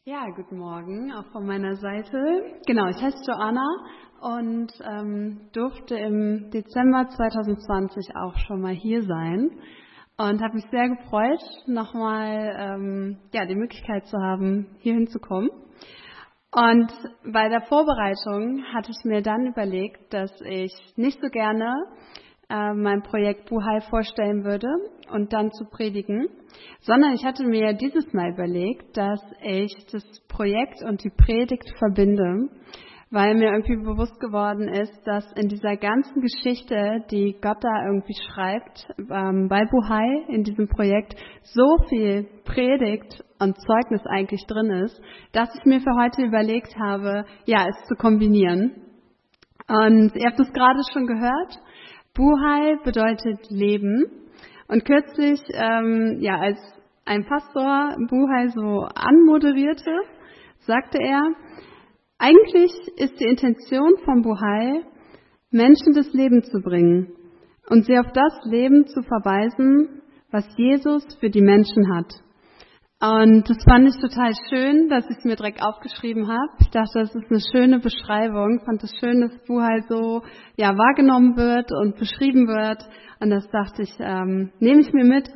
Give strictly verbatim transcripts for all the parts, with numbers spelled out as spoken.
Ja, guten Morgen, auch von meiner Seite. Genau, ich heiße Joanna und ähm, durfte im Dezember zwanzig zwanzig auch schon mal hier sein und habe mich sehr gefreut, nochmal ähm, ja, die Möglichkeit zu haben, hier hinzukommen. Und bei der Vorbereitung hatte ich mir dann überlegt, dass ich nicht so gerne äh, mein Projekt Buhai vorstellen würde und dann zu predigen, sondern ich hatte mir dieses Mal überlegt, dass ich das Projekt und die Predigt verbinde, weil mir irgendwie bewusst geworden ist, dass in dieser ganzen Geschichte, die Gott da irgendwie schreibt, ähm, bei Buhai in diesem Projekt, so viel Predigt und Zeugnis eigentlich drin ist, dass ich mir für heute überlegt habe, ja, es zu kombinieren. Und ihr habt es gerade schon gehört, Buhai bedeutet Leben. Und kürzlich, ähm, ja, als ein Pastor Buhai so anmoderierte, sagte er, eigentlich ist die Intention von Buhai, Menschen das Leben zu bringen und sie auf das Leben zu verweisen, was Jesus für die Menschen hat. Und das fand ich total schön, dass ich es mir direkt aufgeschrieben habe. Ich dachte, das ist eine schöne Beschreibung. Ich fand es schön, dass Buhai so ja, wahrgenommen wird und beschrieben wird. Und das dachte ich, ähm, nehme ich mir mit.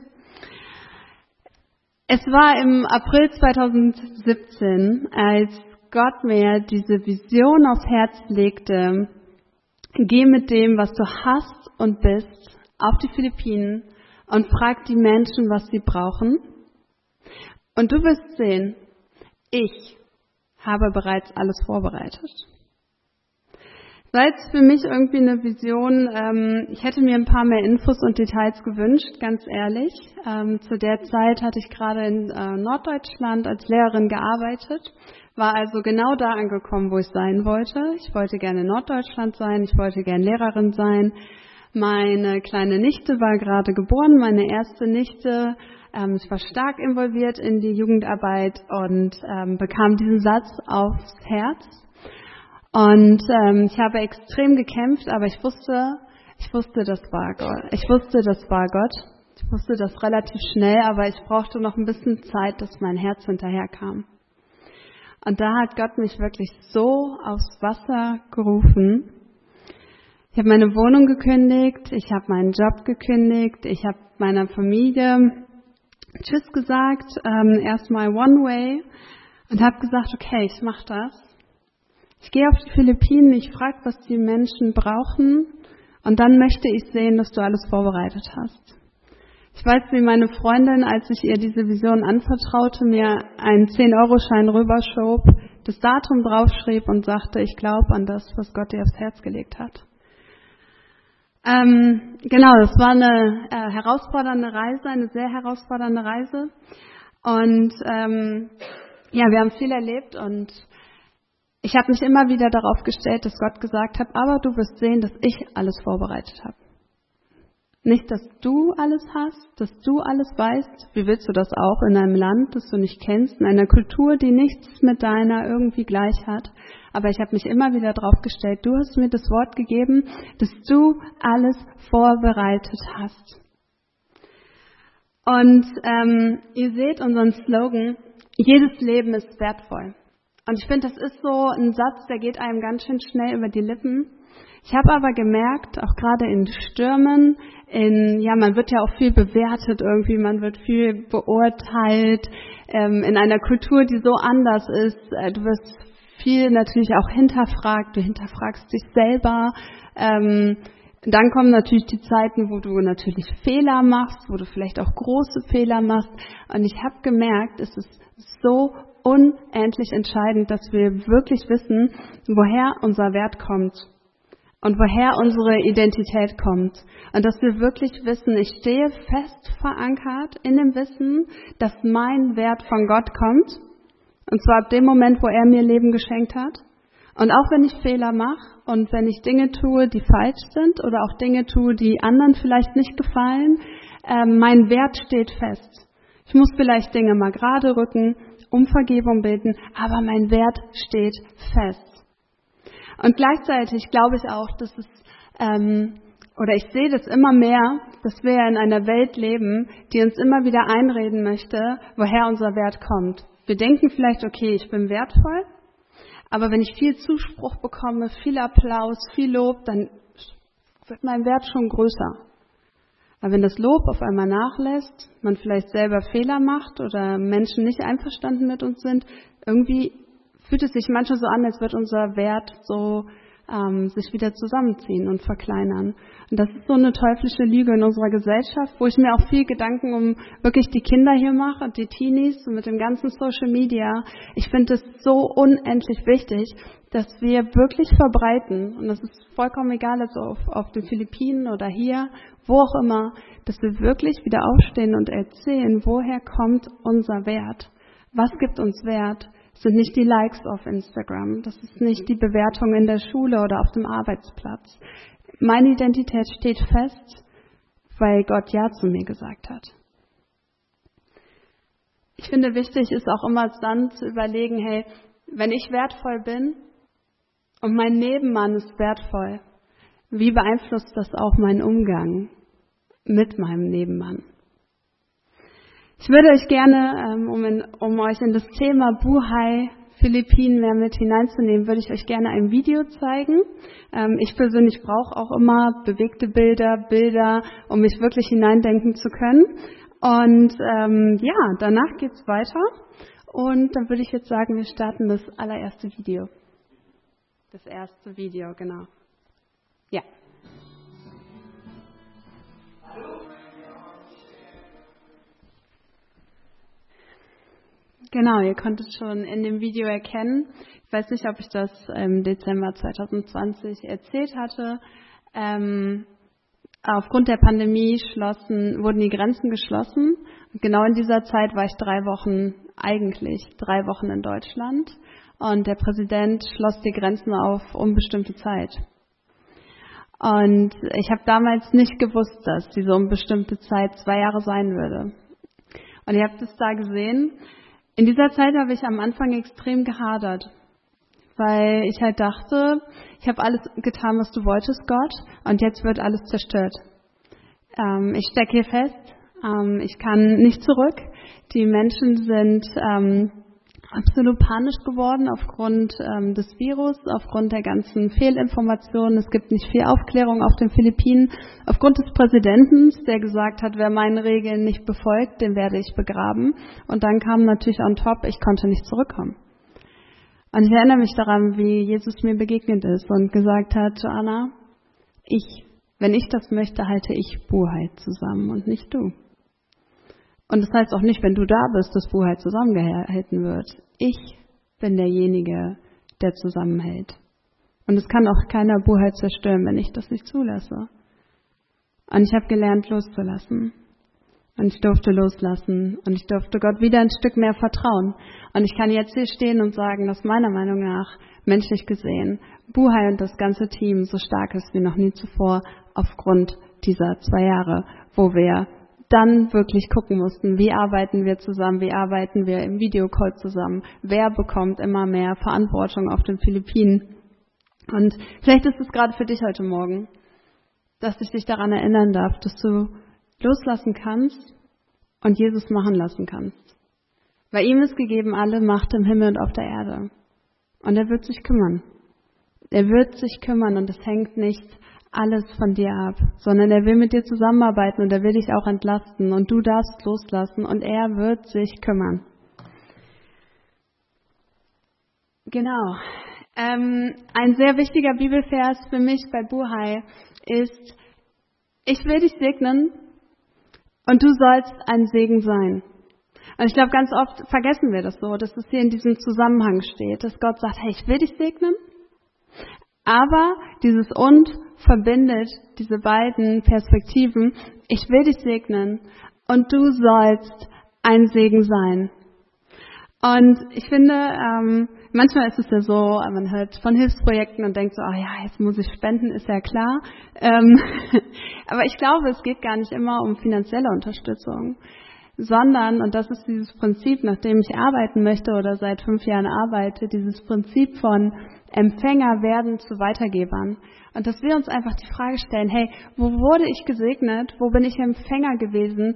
Es war im April zwanzig siebzehn, als Gott mir diese Vision aufs Herz legte, geh mit dem, was du hast und bist, auf die Philippinen und frag die Menschen, was sie brauchen. Und du wirst sehen, ich habe bereits alles vorbereitet. Das war jetzt für mich irgendwie eine Vision, ähm, ich hätte mir ein paar mehr Infos und Details gewünscht, ganz ehrlich. Ähm, zu der Zeit hatte ich gerade in äh, Norddeutschland als Lehrerin gearbeitet, war also genau da angekommen, wo ich sein wollte. Ich wollte gerne in Norddeutschland sein, ich wollte gerne Lehrerin sein. Meine kleine Nichte war gerade geboren, meine erste Nichte. Ähm, ich war stark involviert in die Jugendarbeit und ähm, bekam diesen Satz aufs Herz. Und ähm, ich habe extrem gekämpft, aber ich wusste, ich wusste, das war Gott. Ich wusste, das war Gott. Ich wusste das relativ schnell, aber ich brauchte noch ein bisschen Zeit, dass mein Herz hinterherkam. Und da hat Gott mich wirklich so aufs Wasser gerufen. Ich habe meine Wohnung gekündigt, ich habe meinen Job gekündigt, ich habe meiner Familie Tschüss gesagt, ähm, erstmal One Way und habe gesagt, okay, ich mache das. Ich gehe auf die Philippinen, ich frage, was die Menschen brauchen und dann möchte ich sehen, dass du alles vorbereitet hast. Ich weiß, wie meine Freundin, als ich ihr diese Vision anvertraute, mir einen zehn-Euro-Schein rüberschob, das Datum draufschrieb und sagte, ich glaube an das, was Gott dir aufs Herz gelegt hat. Ähm, genau, das war eine äh, herausfordernde Reise, eine sehr herausfordernde Reise. Und ähm, ja, wir haben viel erlebt und ich habe mich immer wieder darauf gestellt, dass Gott gesagt hat, aber du wirst sehen, dass ich alles vorbereitet habe. Nicht, dass du alles hast, dass du alles weißt. Wie willst du das auch in einem Land, das du nicht kennst, in einer Kultur, die nichts mit deiner irgendwie gleich hat? Aber ich habe mich immer wieder darauf gestellt, du hast mir das Wort gegeben, dass du alles vorbereitet hast. Und ähm, ihr seht unseren Slogan, jedes Leben ist wertvoll. Und ich finde, das ist so ein Satz, der geht einem ganz schön schnell über die Lippen. Ich habe aber gemerkt, auch gerade in Stürmen, in, ja, man wird ja auch viel bewertet irgendwie, man wird viel beurteilt, ähm, in einer Kultur, die so anders ist. Äh, du wirst viel natürlich auch hinterfragt, du hinterfragst dich selber. Ähm, dann kommen natürlich die Zeiten, wo du natürlich Fehler machst, wo du vielleicht auch große Fehler machst. Und ich habe gemerkt, es ist so unendlich entscheidend, dass wir wirklich wissen, woher unser Wert kommt. Und woher unsere Identität kommt. Und dass wir wirklich wissen, ich stehe fest verankert in dem Wissen, dass mein Wert von Gott kommt. Und zwar ab dem Moment, wo er mir Leben geschenkt hat. Und auch wenn ich Fehler mache und wenn ich Dinge tue, die falsch sind oder auch Dinge tue, die anderen vielleicht nicht gefallen, äh, mein Wert steht fest. Ich muss vielleicht Dinge mal gerade rücken, um Vergebung beten, aber mein Wert steht fest. Und gleichzeitig glaube ich auch, dass es, ähm, oder ich sehe das immer mehr, dass wir in einer Welt leben, die uns immer wieder einreden möchte, woher unser Wert kommt. Wir denken vielleicht, okay, ich bin wertvoll, aber wenn ich viel Zuspruch bekomme, viel Applaus, viel Lob, dann wird mein Wert schon größer. Aber wenn das Lob auf einmal nachlässt, man vielleicht selber Fehler macht oder Menschen nicht einverstanden mit uns sind, irgendwie fühlt es sich manchmal so an, als wird unser Wert so ähm, sich wieder zusammenziehen und verkleinern. Und das ist so eine teuflische Lüge in unserer Gesellschaft, wo ich mir auch viel Gedanken um wirklich die Kinder hier mache und die Teenies und mit dem ganzen Social Media. Ich finde es so unendlich wichtig, dass wir wirklich verbreiten, und das ist vollkommen egal, also auf, auf den Philippinen oder hier, wo auch immer, dass wir wirklich wieder aufstehen und erzählen, woher kommt unser Wert? Was gibt uns Wert? Das sind nicht die Likes auf Instagram, das ist nicht die Bewertung in der Schule oder auf dem Arbeitsplatz. Meine Identität steht fest, weil Gott Ja zu mir gesagt hat. Ich finde, wichtig ist auch immer dann zu überlegen, hey, wenn ich wertvoll bin und mein Nebenmann ist wertvoll, wie beeinflusst das auch meinen Umgang mit meinem Nebenmann? Ich würde euch gerne, um, in, um euch in das Thema Buhai Philippinen mehr mit hineinzunehmen, würde ich euch gerne ein Video zeigen. Ich persönlich brauche auch immer bewegte Bilder, Bilder, um mich wirklich hineindenken zu können. Und ähm, ja, danach geht's weiter. Und dann würde ich jetzt sagen, wir starten das allererste Video. Das erste Video, genau. Ja. Genau, ihr konntet schon in dem Video erkennen. Ich weiß nicht, ob ich das im Dezember zwanzig zwanzig erzählt hatte. Ähm, aufgrund der Pandemie schlossen, wurden die Grenzen geschlossen. Und genau in dieser Zeit war ich drei Wochen, eigentlich drei Wochen in Deutschland. Und der Präsident schloss die Grenzen auf unbestimmte Zeit. Und ich habe damals nicht gewusst, dass diese unbestimmte Zeit zwei Jahre sein würde. Und ihr habt es da gesehen. In dieser Zeit habe ich am Anfang extrem gehadert, weil ich halt dachte, ich habe alles getan, was du wolltest, Gott, und jetzt wird alles zerstört. Ähm, ich stecke hier fest, ähm, ich kann nicht zurück. Die Menschen sind ähm, absolut panisch geworden aufgrund ähm, des Virus, aufgrund der ganzen Fehlinformationen. Es gibt nicht viel Aufklärung auf den Philippinen. Aufgrund des Präsidenten, der gesagt hat, wer meine Regeln nicht befolgt, den werde ich begraben. Und dann kam natürlich on top, ich konnte nicht zurückkommen. Und ich erinnere mich daran, wie Jesus mir begegnet ist und gesagt hat, Joanna, ich, wenn ich das möchte, halte ich Buhai zusammen und nicht du. Und das heißt auch nicht, wenn du da bist, dass Buhai zusammengehalten wird. Ich bin derjenige, der zusammenhält. Und es kann auch keiner Buhai zerstören, wenn ich das nicht zulasse. Und ich habe gelernt, loszulassen. Und ich durfte loslassen. Und ich durfte Gott wieder ein Stück mehr vertrauen. Und ich kann jetzt hier stehen und sagen, dass meiner Meinung nach, menschlich gesehen, Buhai und das ganze Team so stark ist wie noch nie zuvor aufgrund dieser zwei Jahre, wo wir dann wirklich gucken mussten, wie arbeiten wir zusammen, wie arbeiten wir im Videocall zusammen, wer bekommt immer mehr Verantwortung auf den Philippinen. Und vielleicht ist es gerade für dich heute Morgen, dass ich dich daran erinnern darf, dass du loslassen kannst und Jesus machen lassen kannst. Weil ihm ist gegeben alle Macht im Himmel und auf der Erde. Und er wird sich kümmern. Er wird sich kümmern und es hängt nicht alles von dir ab, sondern er will mit dir zusammenarbeiten und er will dich auch entlasten und du darfst loslassen und er wird sich kümmern. Genau. Ähm, ein sehr wichtiger Bibelvers für mich bei Buhai ist, ich will dich segnen und du sollst ein Segen sein. Und ich glaube, ganz oft vergessen wir das so, dass es hier in diesem Zusammenhang steht, dass Gott sagt, hey, ich will dich segnen, aber dieses Und verbindet diese beiden Perspektiven. Ich will dich segnen und du sollst ein Segen sein. Und ich finde, ähm, manchmal ist es ja so, man hört von Hilfsprojekten und denkt so, ah ja, jetzt muss ich spenden, ist ja klar. Ähm, aber ich glaube, es geht gar nicht immer um finanzielle Unterstützung, sondern, und das ist dieses Prinzip, nach dem ich arbeiten möchte oder seit fünf Jahren arbeite, dieses Prinzip von Empfänger werden zu Weitergebern. Und dass wir uns einfach die Frage stellen, hey, wo wurde ich gesegnet? Wo bin ich Empfänger gewesen?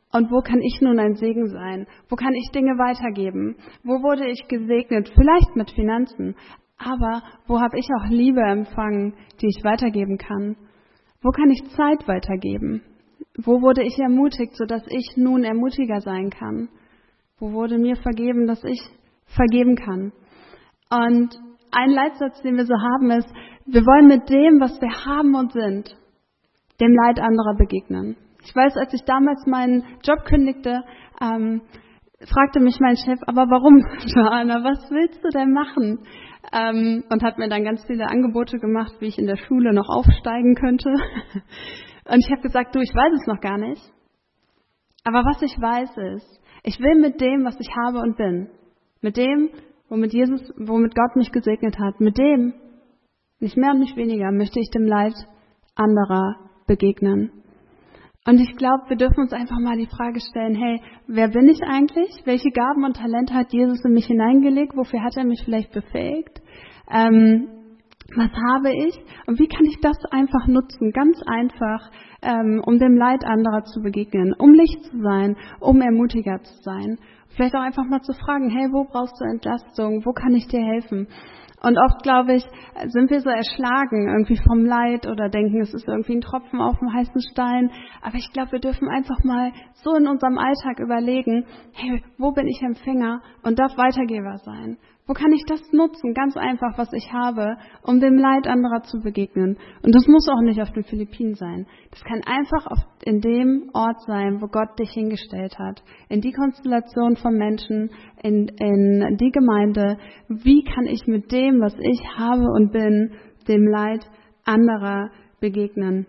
Und wo kann ich nun ein Segen sein? Wo kann ich Dinge weitergeben? Wo wurde ich gesegnet? Vielleicht mit Finanzen. Aber wo habe ich auch Liebe empfangen, die ich weitergeben kann? Wo kann ich Zeit weitergeben? Wo wurde ich ermutigt, sodass ich nun Ermutiger sein kann? Wo wurde mir vergeben, dass ich vergeben kann? Und ein Leitsatz, den wir so haben, ist, wir wollen mit dem, was wir haben und sind, dem Leid anderer begegnen. Ich weiß, als ich damals meinen Job kündigte, ähm, fragte mich mein Chef, aber warum, Joanna, was willst du denn machen? Ähm, und hat mir dann ganz viele Angebote gemacht, wie ich in der Schule noch aufsteigen könnte. Und ich habe gesagt, du, ich weiß es noch gar nicht. Aber was ich weiß ist, ich will mit dem, was ich habe und bin, mit dem, womit Jesus, womit Gott mich gesegnet hat, mit dem, nicht mehr und nicht weniger, möchte ich dem Leid anderer begegnen. Und ich glaube, wir dürfen uns einfach mal die Frage stellen, hey, wer bin ich eigentlich? Welche Gaben und Talente hat Jesus in mich hineingelegt? Wofür hat er mich vielleicht befähigt? Ähm, was habe ich? Und wie kann ich das einfach nutzen? Ganz einfach, ähm, um dem Leid anderer zu begegnen, um Licht zu sein, um Ermutiger zu sein. Vielleicht auch einfach mal zu fragen, hey, wo brauchst du Entlastung? Wo kann ich dir helfen? Und oft, glaube ich, sind wir so erschlagen irgendwie vom Leid oder denken, es ist irgendwie ein Tropfen auf dem heißen Stein. Aber ich glaube, wir dürfen einfach mal so in unserem Alltag überlegen, hey, wo bin ich Empfänger und darf Weitergeber sein? Wo kann ich das nutzen, ganz einfach, was ich habe, um dem Leid anderer zu begegnen? Und das muss auch nicht auf den Philippinen sein. Das kann einfach auf, in dem Ort sein, wo Gott dich hingestellt hat. In die Konstellation von Menschen, in, in die Gemeinde. Wie kann ich mit dem, was ich habe und bin, dem Leid anderer begegnen?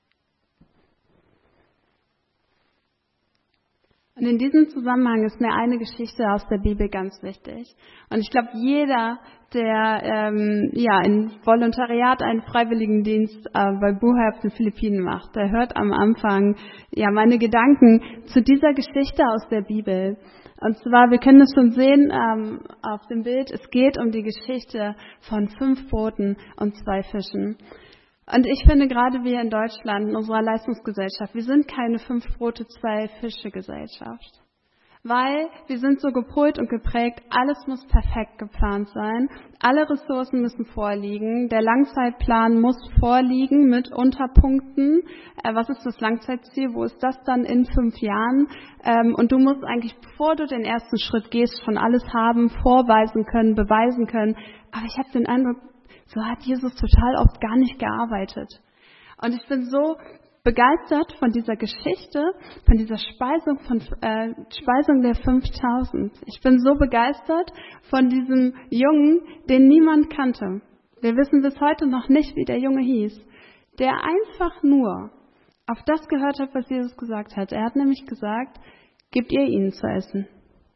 Und in diesem Zusammenhang ist mir eine Geschichte aus der Bibel ganz wichtig. Und ich glaube, jeder, der ähm, ja in Volontariat einen Freiwilligendienst äh, bei Buhay auf den Philippinen macht, der hört am Anfang ja meine Gedanken zu dieser Geschichte aus der Bibel. Und zwar, wir können es schon sehen ähm, auf dem Bild, es geht um die Geschichte von fünf Broten und zwei Fischen. Und ich finde, gerade wir in Deutschland, in unserer Leistungsgesellschaft, wir sind keine fünf Brote, zwei Fische Gesellschaft. Weil wir sind so gepolt und geprägt, alles muss perfekt geplant sein, alle Ressourcen müssen vorliegen, der Langzeitplan muss vorliegen mit Unterpunkten. Äh, was ist das Langzeitziel? Wo ist das dann in fünf Jahren? Ähm, und du musst eigentlich, bevor du den ersten Schritt gehst, schon alles haben, vorweisen können, beweisen können. Aber ich habe den Eindruck, so hat Jesus total oft gar nicht gearbeitet. Und ich bin so begeistert von dieser Geschichte, von dieser Speisung, von äh, Speisung der fünftausend. Ich bin so begeistert von diesem Jungen, den niemand kannte. Wir wissen bis heute noch nicht, wie der Junge hieß, der einfach nur auf das gehört hat, was Jesus gesagt hat. Er hat nämlich gesagt, gebt ihr ihnen zu essen.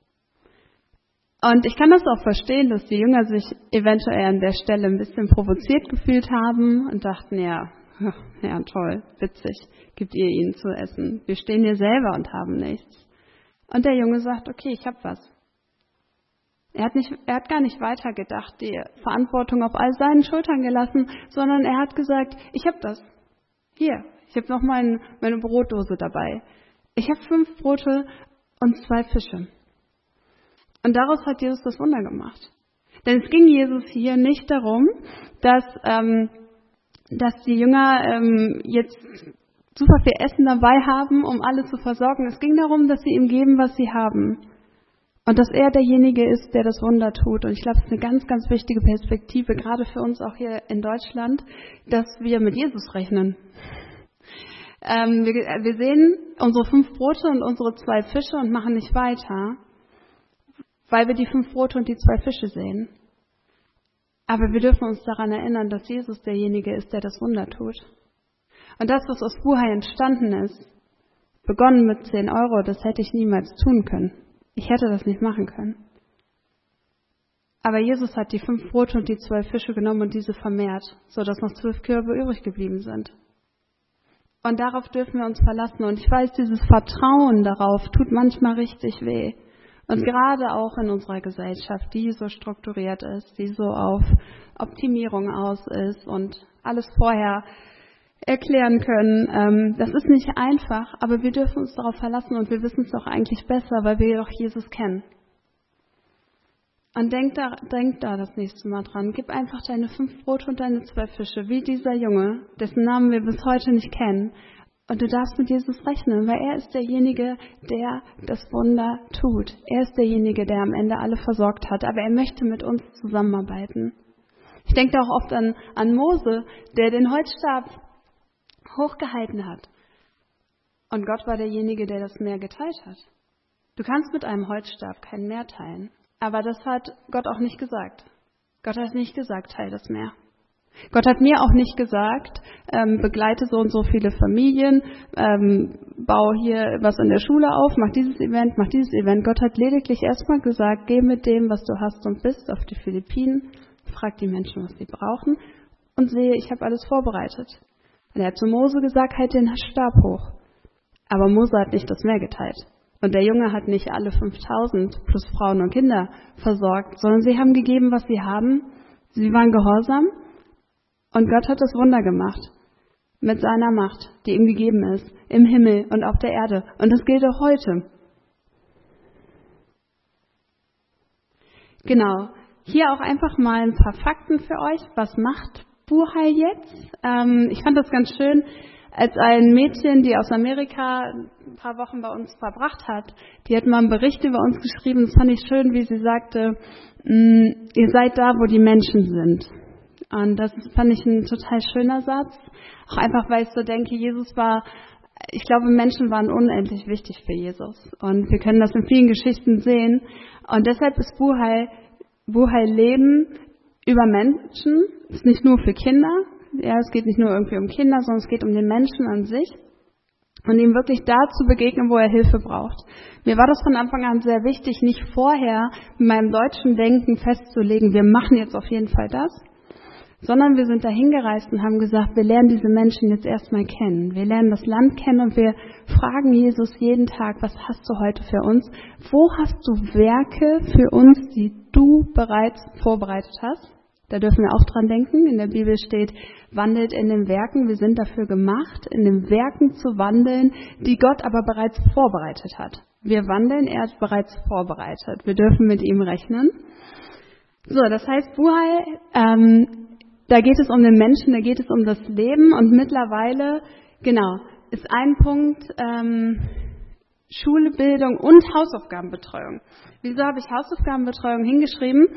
Und ich kann das auch verstehen, dass die Jünger sich eventuell an der Stelle ein bisschen provoziert gefühlt haben und dachten, ja, ja toll, witzig, gebt ihr ihnen zu essen. Wir stehen hier selber und haben nichts. Und der Junge sagt, okay, ich habe was. Er hat, nicht, er hat gar nicht weitergedacht, die Verantwortung auf all seinen Schultern gelassen, sondern er hat gesagt, ich habe das. Hier, ich habe noch mein, meine Brotdose dabei. Ich habe fünf Brote und zwei Fische. Und daraus hat Jesus das Wunder gemacht. Denn es ging Jesus hier nicht darum, dass, ähm, dass die Jünger ähm, jetzt super viel Essen dabei haben, um alle zu versorgen. Es ging darum, dass sie ihm geben, was sie haben. Und dass er derjenige ist, der das Wunder tut. Und ich glaube, es ist eine ganz, ganz wichtige Perspektive, gerade für uns auch hier in Deutschland, dass wir mit Jesus rechnen. Ähm, wir, wir sehen unsere fünf Brote und unsere zwei Fische und machen nicht weiter, weil wir die fünf Brote und die zwei Fische sehen. Aber wir dürfen uns daran erinnern, dass Jesus derjenige ist, der das Wunder tut. Und das, was aus Buhay entstanden ist, begonnen mit zehn Euro, das hätte ich niemals tun können. Ich hätte das nicht machen können. Aber Jesus hat die fünf Brote und die zwei Fische genommen und diese vermehrt, sodass noch zwölf Körbe übrig geblieben sind. Und darauf dürfen wir uns verlassen. Und ich weiß, dieses Vertrauen darauf tut manchmal richtig weh. Und gerade auch in unserer Gesellschaft, die so strukturiert ist, die so auf Optimierung aus ist und alles vorher erklären können. Ähm, das ist nicht einfach, aber wir dürfen uns darauf verlassen und wir wissen es auch eigentlich besser, weil wir doch Jesus kennen. Und denk da, denk da das nächste Mal dran. Gib einfach deine fünf Brote und deine zwei Fische, wie dieser Junge, dessen Namen wir bis heute nicht kennen. Und du darfst mit Jesus rechnen, weil er ist derjenige, der das Wunder tut. Er ist derjenige, der am Ende alle versorgt hat, aber er möchte mit uns zusammenarbeiten. Ich denke da auch oft an, an Mose, der den Holzstab hochgehalten hat. Und Gott war derjenige, der das Meer geteilt hat. Du kannst mit einem Holzstab kein Meer teilen. Aber das hat Gott auch nicht gesagt. Gott hat nicht gesagt, teil das Meer. Gott hat mir auch nicht gesagt, ähm, begleite so und so viele Familien, ähm, bau hier was in der Schule auf, mach dieses Event, mach dieses Event. Gott hat lediglich erstmal gesagt, geh mit dem, was du hast und bist, auf die Philippinen, frag die Menschen, was sie brauchen und sehe, ich habe alles vorbereitet. Und er hat zu Mose gesagt, halt den Stab hoch. Aber Mose hat nicht das Meer geteilt. Und der Junge hat nicht alle fünftausend plus Frauen und Kinder versorgt, sondern sie haben gegeben, was sie haben. Sie waren gehorsam und Gott hat das Wunder gemacht. Mit seiner Macht, die ihm gegeben ist, im Himmel und auf der Erde. Und das gilt auch heute. Genau. Hier auch einfach mal ein paar Fakten für euch. Was macht Buhai jetzt? Ähm, ich fand das ganz schön. Als ein Mädchen, die aus Amerika ein paar Wochen bei uns verbracht hat, die hat mal einen Bericht über uns geschrieben. Das fand ich schön, wie sie sagte, ihr seid da, wo die Menschen sind. Und das fand ich ein total schöner Satz. Auch einfach, weil ich so denke, Jesus war, ich glaube, Menschen waren unendlich wichtig für Jesus. Und wir können das in vielen Geschichten sehen. Und deshalb ist Buhai, Buhai Leben über Menschen, ist nicht nur für Kinder. Ja, es geht nicht nur irgendwie um Kinder, sondern es geht um den Menschen an sich und ihm wirklich da zu begegnen, wo er Hilfe braucht. Mir war das von Anfang an sehr wichtig, nicht vorher mit meinem deutschen Denken festzulegen, wir machen jetzt auf jeden Fall das, sondern wir sind dahin gereist und haben gesagt, wir lernen diese Menschen jetzt erstmal kennen. Wir lernen das Land kennen und wir fragen Jesus jeden Tag, was hast du heute für uns? Wo hast du Werke für uns, die du bereits vorbereitet hast? Da dürfen wir auch dran denken. In der Bibel steht, wandelt in den Werken. Wir sind dafür gemacht, in den Werken zu wandeln, die Gott aber bereits vorbereitet hat. Wir wandeln, er ist bereits vorbereitet. Wir dürfen mit ihm rechnen. So, das heißt, Buhai, ähm, da geht es um den Menschen, da geht es um das Leben und mittlerweile, genau, ist ein Punkt, ähm, Schulbildung und Hausaufgabenbetreuung. Wieso habe ich Hausaufgabenbetreuung hingeschrieben?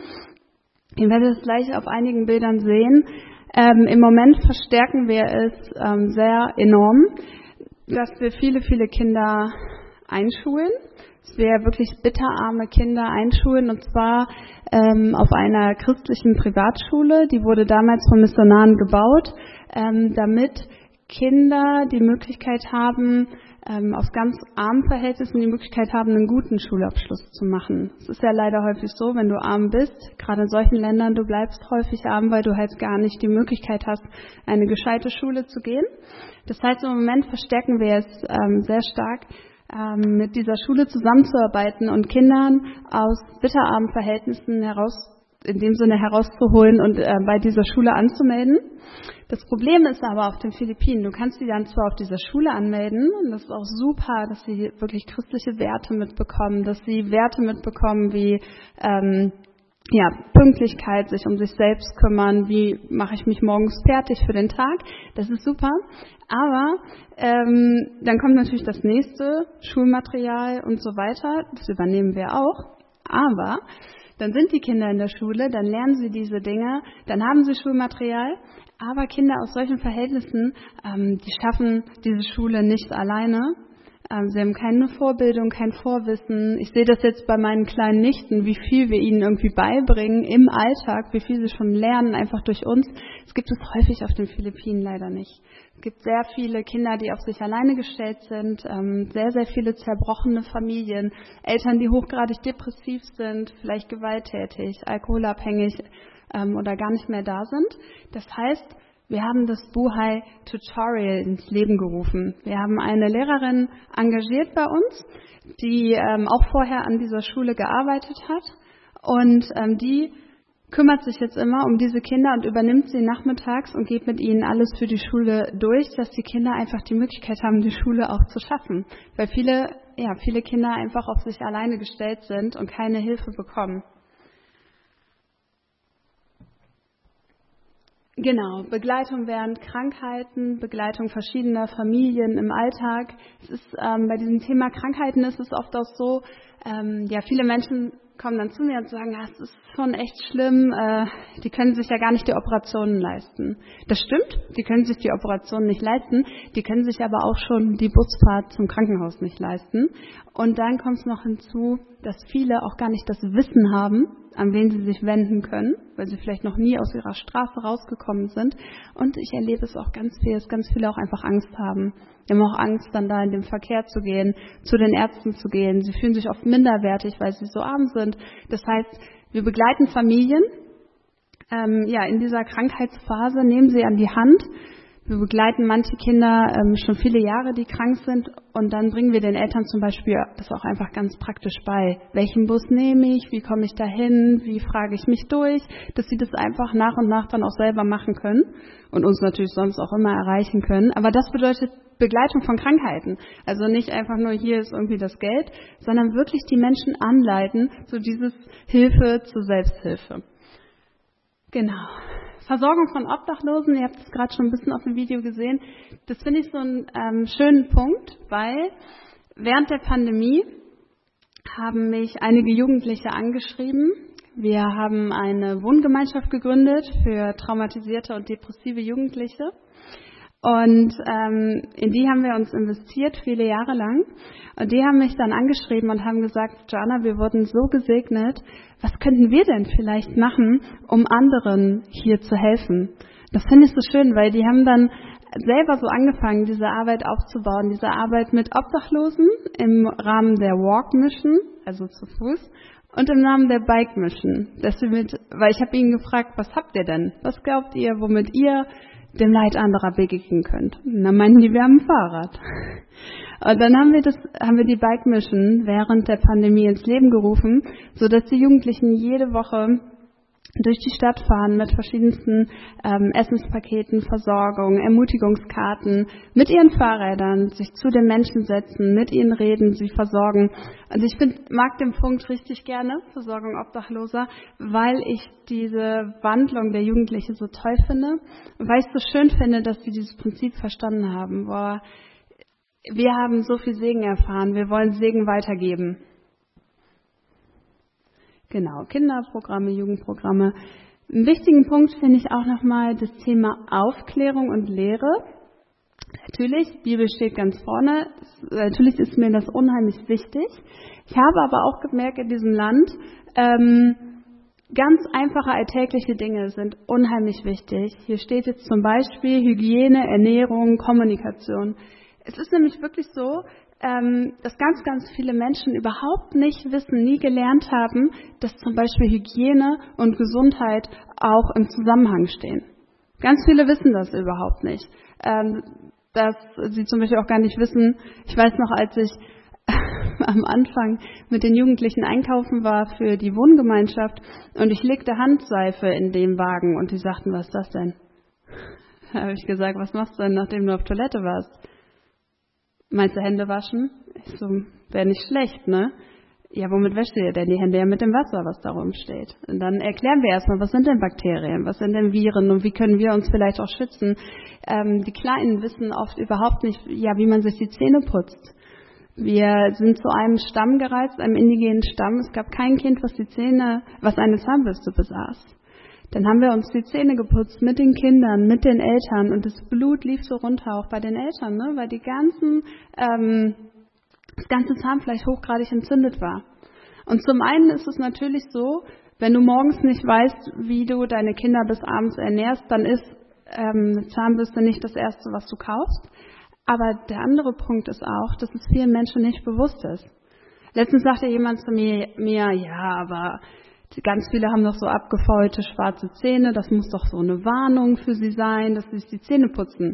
Ihr werdet es gleich auf einigen Bildern sehen. Ähm, Im Moment verstärken wir es ähm, sehr enorm, dass wir viele, viele Kinder einschulen. Dass wir wirklich bitterarme Kinder einschulen und zwar ähm, auf einer christlichen Privatschule. Die wurde damals von Missionaren gebaut, ähm, damit Kinder die Möglichkeit haben, ähm, aus ganz armen Verhältnissen die Möglichkeit haben, einen guten Schulabschluss zu machen. Es ist ja leider häufig so, wenn du arm bist, gerade in solchen Ländern, du bleibst häufig arm, weil du halt gar nicht die Möglichkeit hast, eine gescheite Schule zu gehen. Das heißt, im Moment verstärken wir es ähm, sehr stark, ähm, mit dieser Schule zusammenzuarbeiten und Kindern aus bitterarmen Verhältnissen heraus, in dem Sinne herauszuholen und äh, bei dieser Schule anzumelden. Das Problem ist aber auf den Philippinen, du kannst die dann zwar auf dieser Schule anmelden und das ist auch super, dass sie wirklich christliche Werte mitbekommen, dass sie Werte mitbekommen wie ähm, ja, Pünktlichkeit, sich um sich selbst kümmern, wie mache ich mich morgens fertig für den Tag, das ist super. Aber ähm, dann kommt natürlich das nächste, Schulmaterial und so weiter, das übernehmen wir auch, aber dann sind die Kinder in der Schule, dann lernen sie diese Dinge, dann haben sie Schulmaterial. Aber Kinder aus solchen Verhältnissen, ähm, die schaffen diese Schule nicht alleine. Ähm, sie haben keine Vorbildung, kein Vorwissen. Ich sehe das jetzt bei meinen kleinen Nichten, wie viel wir ihnen irgendwie beibringen im Alltag, wie viel sie schon lernen, einfach durch uns. Das gibt es häufig auf den Philippinen leider nicht. Es gibt sehr viele Kinder, die auf sich alleine gestellt sind, ähm, sehr, sehr viele zerbrochene Familien, Eltern, die hochgradig depressiv sind, vielleicht gewalttätig, alkoholabhängig ähm, oder gar nicht mehr da sind. Das heißt, wir haben das Buhai Tutorial ins Leben gerufen. Wir haben eine Lehrerin engagiert bei uns, die ähm, auch vorher an dieser Schule gearbeitet hat und ähm, die kümmert sich jetzt immer um diese Kinder und übernimmt sie nachmittags und geht mit ihnen alles für die Schule durch, dass die Kinder einfach die Möglichkeit haben, die Schule auch zu schaffen. Weil viele, ja, viele Kinder einfach auf sich alleine gestellt sind und keine Hilfe bekommen. Genau, Begleitung während Krankheiten, Begleitung verschiedener Familien im Alltag. Es ist, ähm, bei diesem Thema Krankheiten ist es oft auch so, ähm, ja, viele Menschen kommen dann zu mir und sagen, ah, es ist schon echt schlimm, äh, die können sich ja gar nicht die Operationen leisten. Das stimmt, die können sich die Operationen nicht leisten, die können sich aber auch schon die Busfahrt zum Krankenhaus nicht leisten. Und dann kommt es noch hinzu, dass viele auch gar nicht das Wissen haben, an wen sie sich wenden können, weil sie vielleicht noch nie aus ihrer Straße rausgekommen sind. Und ich erlebe es auch ganz viel, dass ganz viele auch einfach Angst haben. Die haben auch Angst, dann da in den Verkehr zu gehen, zu den Ärzten zu gehen. Sie fühlen sich oft minderwertig, weil sie so arm sind. Das heißt, wir begleiten Familien ähm, ja, in dieser Krankheitsphase, nehmen sie an die Hand. Wir begleiten manche Kinder ähm, schon viele Jahre, die krank sind, und dann bringen wir den Eltern zum Beispiel das auch einfach ganz praktisch bei. Welchen Bus nehme ich? Wie komme ich dahin? Wie frage ich mich durch? Dass sie das einfach nach und nach dann auch selber machen können und uns natürlich sonst auch immer erreichen können. Aber das bedeutet Begleitung von Krankheiten. Also nicht einfach nur, hier ist irgendwie das Geld, sondern wirklich die Menschen anleiten zu dieses Hilfe zur Selbsthilfe. Genau. Versorgung von Obdachlosen, ihr habt es gerade schon ein bisschen auf dem Video gesehen, das finde ich so einen ähm, schönen Punkt, weil während der Pandemie haben mich einige Jugendliche angeschrieben. Wir haben eine Wohngemeinschaft gegründet für traumatisierte und depressive Jugendliche. Und ähm, in die haben wir uns investiert, viele Jahre lang. Und die haben mich dann angeschrieben und haben gesagt, Joanna, wir wurden so gesegnet, was könnten wir denn vielleicht machen, um anderen hier zu helfen? Das finde ich so schön, weil die haben dann selber so angefangen, diese Arbeit aufzubauen, diese Arbeit mit Obdachlosen im Rahmen der Walk Mission, also zu Fuß, und im Rahmen der Bike Mission. Dass wir mit, weil ich habe ihnen gefragt, was habt ihr denn? Was glaubt ihr, womit ihr dem Leid anderer begegnen könnt? Und dann meinten die, wir haben ein Fahrrad. Und dann haben wir das, haben wir die Bike Mission während der Pandemie ins Leben gerufen, sodass die Jugendlichen jede Woche durch die Stadt fahren mit verschiedensten ähm, Essenspaketen, Versorgung, Ermutigungskarten, mit ihren Fahrrädern, sich zu den Menschen setzen, mit ihnen reden, sie versorgen. Also ich find, mag den Punkt richtig gerne, Versorgung Obdachloser, weil ich diese Wandlung der Jugendlichen so toll finde und weil ich es so schön finde, dass sie dieses Prinzip verstanden haben. Boah, wir haben so viel Segen erfahren, wir wollen Segen weitergeben. Genau, Kinderprogramme, Jugendprogramme. Einen wichtigen Punkt finde ich auch nochmal das Thema Aufklärung und Lehre. Natürlich, die Bibel steht ganz vorne. Natürlich ist mir das unheimlich wichtig. Ich habe aber auch gemerkt in diesem Land, ähm, ganz einfache alltägliche Dinge sind unheimlich wichtig. Hier steht jetzt zum Beispiel Hygiene, Ernährung, Kommunikation. Es ist nämlich wirklich so, dass ganz, ganz viele Menschen überhaupt nicht wissen, nie gelernt haben, dass zum Beispiel Hygiene und Gesundheit auch im Zusammenhang stehen. Ganz viele wissen das überhaupt nicht. Dass sie zum Beispiel auch gar nicht wissen, ich weiß noch, als ich am Anfang mit den Jugendlichen einkaufen war für die Wohngemeinschaft und ich legte Handseife in den Wagen und die sagten, was ist das denn? Da habe ich gesagt, was machst du denn, nachdem du auf Toilette warst? Meinst du Hände waschen? Ich so, wäre nicht schlecht, ne? Ja, womit wäscht ihr denn die Hände? Ja, mit dem Wasser, was da rumsteht. Und dann erklären wir erstmal, was sind denn Bakterien, was sind denn Viren und wie können wir uns vielleicht auch schützen. Ähm, die Kleinen wissen oft überhaupt nicht, ja, wie man sich die Zähne putzt. Wir sind zu einem Stamm gereist, einem indigenen Stamm. Es gab kein Kind, was die Zähne, was eine Zahnbürste besaß. Dann haben wir uns die Zähne geputzt mit den Kindern, mit den Eltern und das Blut lief so runter, auch bei den Eltern, ne? Weil die ganzen, ähm, das ganze Zahnfleisch hochgradig entzündet war. Und zum einen ist es natürlich so, wenn du morgens nicht weißt, wie du deine Kinder bis abends ernährst, dann ist ähm, eine Zahnbürste nicht das Erste, was du kaufst. Aber der andere Punkt ist auch, dass es vielen Menschen nicht bewusst ist. Letztens sagte jemand zu mir, mir ja, aber ganz viele haben doch so abgefaulte schwarze Zähne, das muss doch so eine Warnung für sie sein, dass sie sich die Zähne putzen.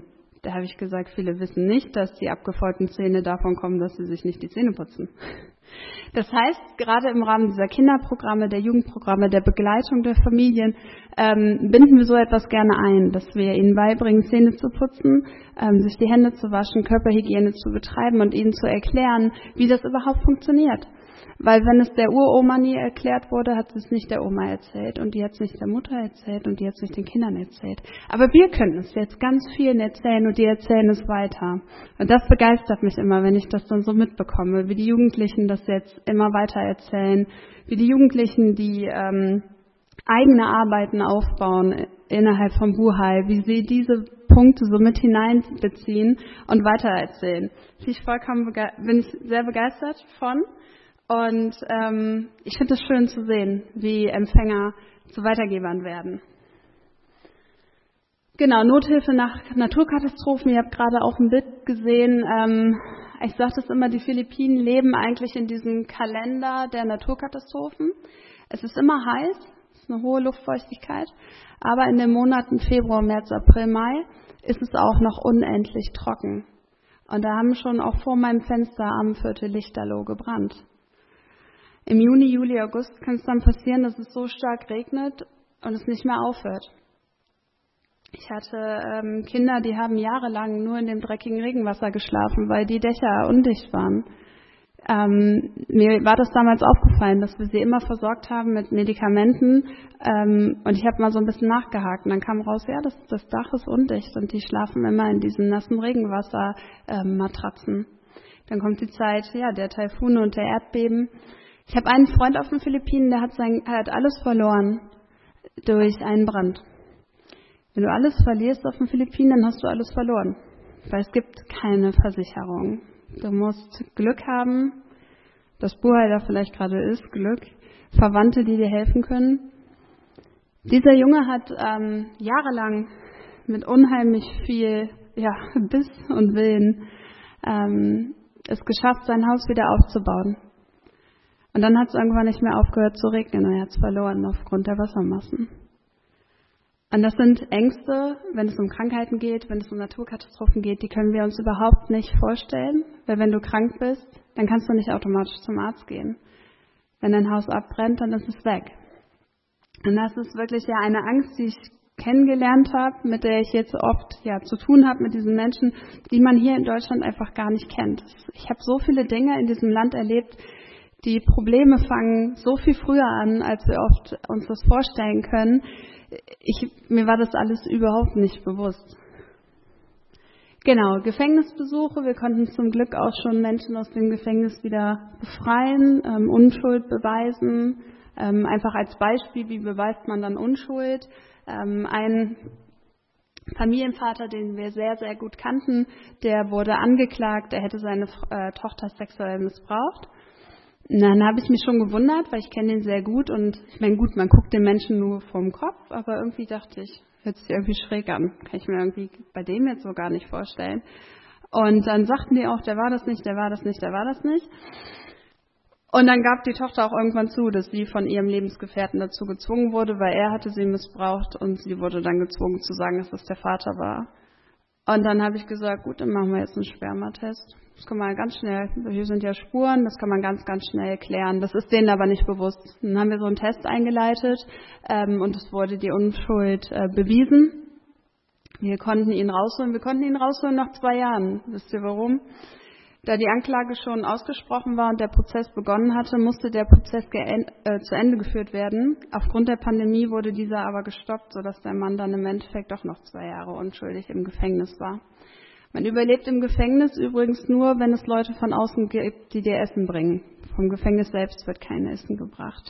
Da habe ich gesagt, viele wissen nicht, dass die abgefäulten Zähne davon kommen, dass sie sich nicht die Zähne putzen. Das heißt, gerade im Rahmen dieser Kinderprogramme, der Jugendprogramme, der Begleitung der Familien ähm, binden wir so etwas gerne ein, dass wir ihnen beibringen, Zähne zu putzen, ähm, sich die Hände zu waschen, Körperhygiene zu betreiben und ihnen zu erklären, wie das überhaupt funktioniert. Weil wenn es der Uroma nie erklärt wurde, hat es nicht der Oma erzählt und die hat es nicht der Mutter erzählt und die hat es nicht den Kindern erzählt. Aber wir können es jetzt ganz vielen erzählen und die erzählen es weiter. Und das begeistert mich immer, wenn ich das dann so mitbekomme, wie die Jugendlichen das jetzt immer weiter erzählen, wie die Jugendlichen, die ähm, eigene Arbeiten aufbauen innerhalb von Buhai, wie sie diese Punkte so mit hineinbeziehen und weitererzählen. Bin ich vollkommen bege- bin ich sehr begeistert von. Und ähm, ich finde es schön zu sehen, wie Empfänger zu Weitergebern werden. Genau, Nothilfe nach Naturkatastrophen. Ihr habt gerade auch ein Bild gesehen. Ähm, ich sage das immer, die Philippinen leben eigentlich in diesem Kalender der Naturkatastrophen. Es ist immer heiß, es ist eine hohe Luftfeuchtigkeit, aber in den Monaten Februar, März, April, Mai ist es auch noch unendlich trocken. Und da haben schon auch vor meinem Fenster am Viertel Lichterloh gebrannt. Im Juni, Juli, August kann es dann passieren, dass es so stark regnet und es nicht mehr aufhört. Ich hatte ähm, Kinder, die haben jahrelang nur in dem dreckigen Regenwasser geschlafen, weil die Dächer undicht waren. Ähm, mir war das damals aufgefallen, dass wir sie immer versorgt haben mit Medikamenten ähm, und ich habe mal so ein bisschen nachgehakt und dann kam raus, ja, das, das Dach ist undicht und die schlafen immer in diesen nassen Regenwassermatratzen. Ähm, dann kommt die Zeit, ja, der Taifune und der Erdbeben. Ich habe einen Freund auf den Philippinen, der hat, sein, hat alles verloren durch einen Brand. Wenn du alles verlierst auf den Philippinen, dann hast du alles verloren, weil es gibt keine Versicherung. Du musst Glück haben, dass Buhai da vielleicht gerade ist, Glück, Verwandte, die dir helfen können. Dieser Junge hat ähm, jahrelang mit unheimlich viel ja, Biss und Willen ähm, es geschafft, sein Haus wieder aufzubauen. Und dann hat es irgendwann nicht mehr aufgehört zu regnen und er hat es verloren aufgrund der Wassermassen. Und das sind Ängste, wenn es um Krankheiten geht, wenn es um Naturkatastrophen geht, die können wir uns überhaupt nicht vorstellen. Weil wenn du krank bist, dann kannst du nicht automatisch zum Arzt gehen. Wenn dein Haus abbrennt, dann ist es weg. Und das ist wirklich ja eine Angst, die ich kennengelernt habe, mit der ich jetzt oft ja zu tun habe mit diesen Menschen, die man hier in Deutschland einfach gar nicht kennt. Ich habe so viele Dinge in diesem Land erlebt, die Probleme fangen so viel früher an, als wir oft uns das vorstellen können. Ich, mir war das alles überhaupt nicht bewusst. Genau, Gefängnisbesuche. Wir konnten zum Glück auch schon Menschen aus dem Gefängnis wieder befreien, ähm, Unschuld beweisen. Ähm, einfach als Beispiel, wie beweist man dann Unschuld? Ähm, ein Familienvater, den wir sehr, sehr gut kannten, der wurde angeklagt, er hätte seine äh, Tochter sexuell missbraucht. Dann habe ich mich schon gewundert, weil ich kenne ihn sehr gut und ich meine, gut, man guckt den Menschen nur vom Kopf, aber irgendwie dachte ich, hört sich irgendwie schräg an. Kann ich mir irgendwie bei dem jetzt so gar nicht vorstellen. Und dann sagten die auch, der war das nicht, der war das nicht, der war das nicht. Und dann gab die Tochter auch irgendwann zu, dass sie von ihrem Lebensgefährten dazu gezwungen wurde, weil er hatte sie missbraucht und sie wurde dann gezwungen zu sagen, dass das der Vater war. Und dann habe ich gesagt, gut, dann machen wir jetzt einen Spermatest. Das kann man ganz schnell, hier sind ja Spuren, das kann man ganz, ganz schnell klären. Das ist denen aber nicht bewusst. Dann haben wir so einen Test eingeleitet ähm, und es wurde die Unschuld äh, bewiesen. Wir konnten ihn rausholen. Wir konnten ihn rausholen nach zwei Jahren. Wisst ihr warum? Da die Anklage schon ausgesprochen war und der Prozess begonnen hatte, musste der Prozess geen- äh, zu Ende geführt werden. Aufgrund der Pandemie wurde dieser aber gestoppt, sodass der Mann dann im Endeffekt doch noch zwei Jahre unschuldig im Gefängnis war. Man überlebt im Gefängnis übrigens nur, wenn es Leute von außen gibt, die dir Essen bringen. Vom Gefängnis selbst wird kein Essen gebracht.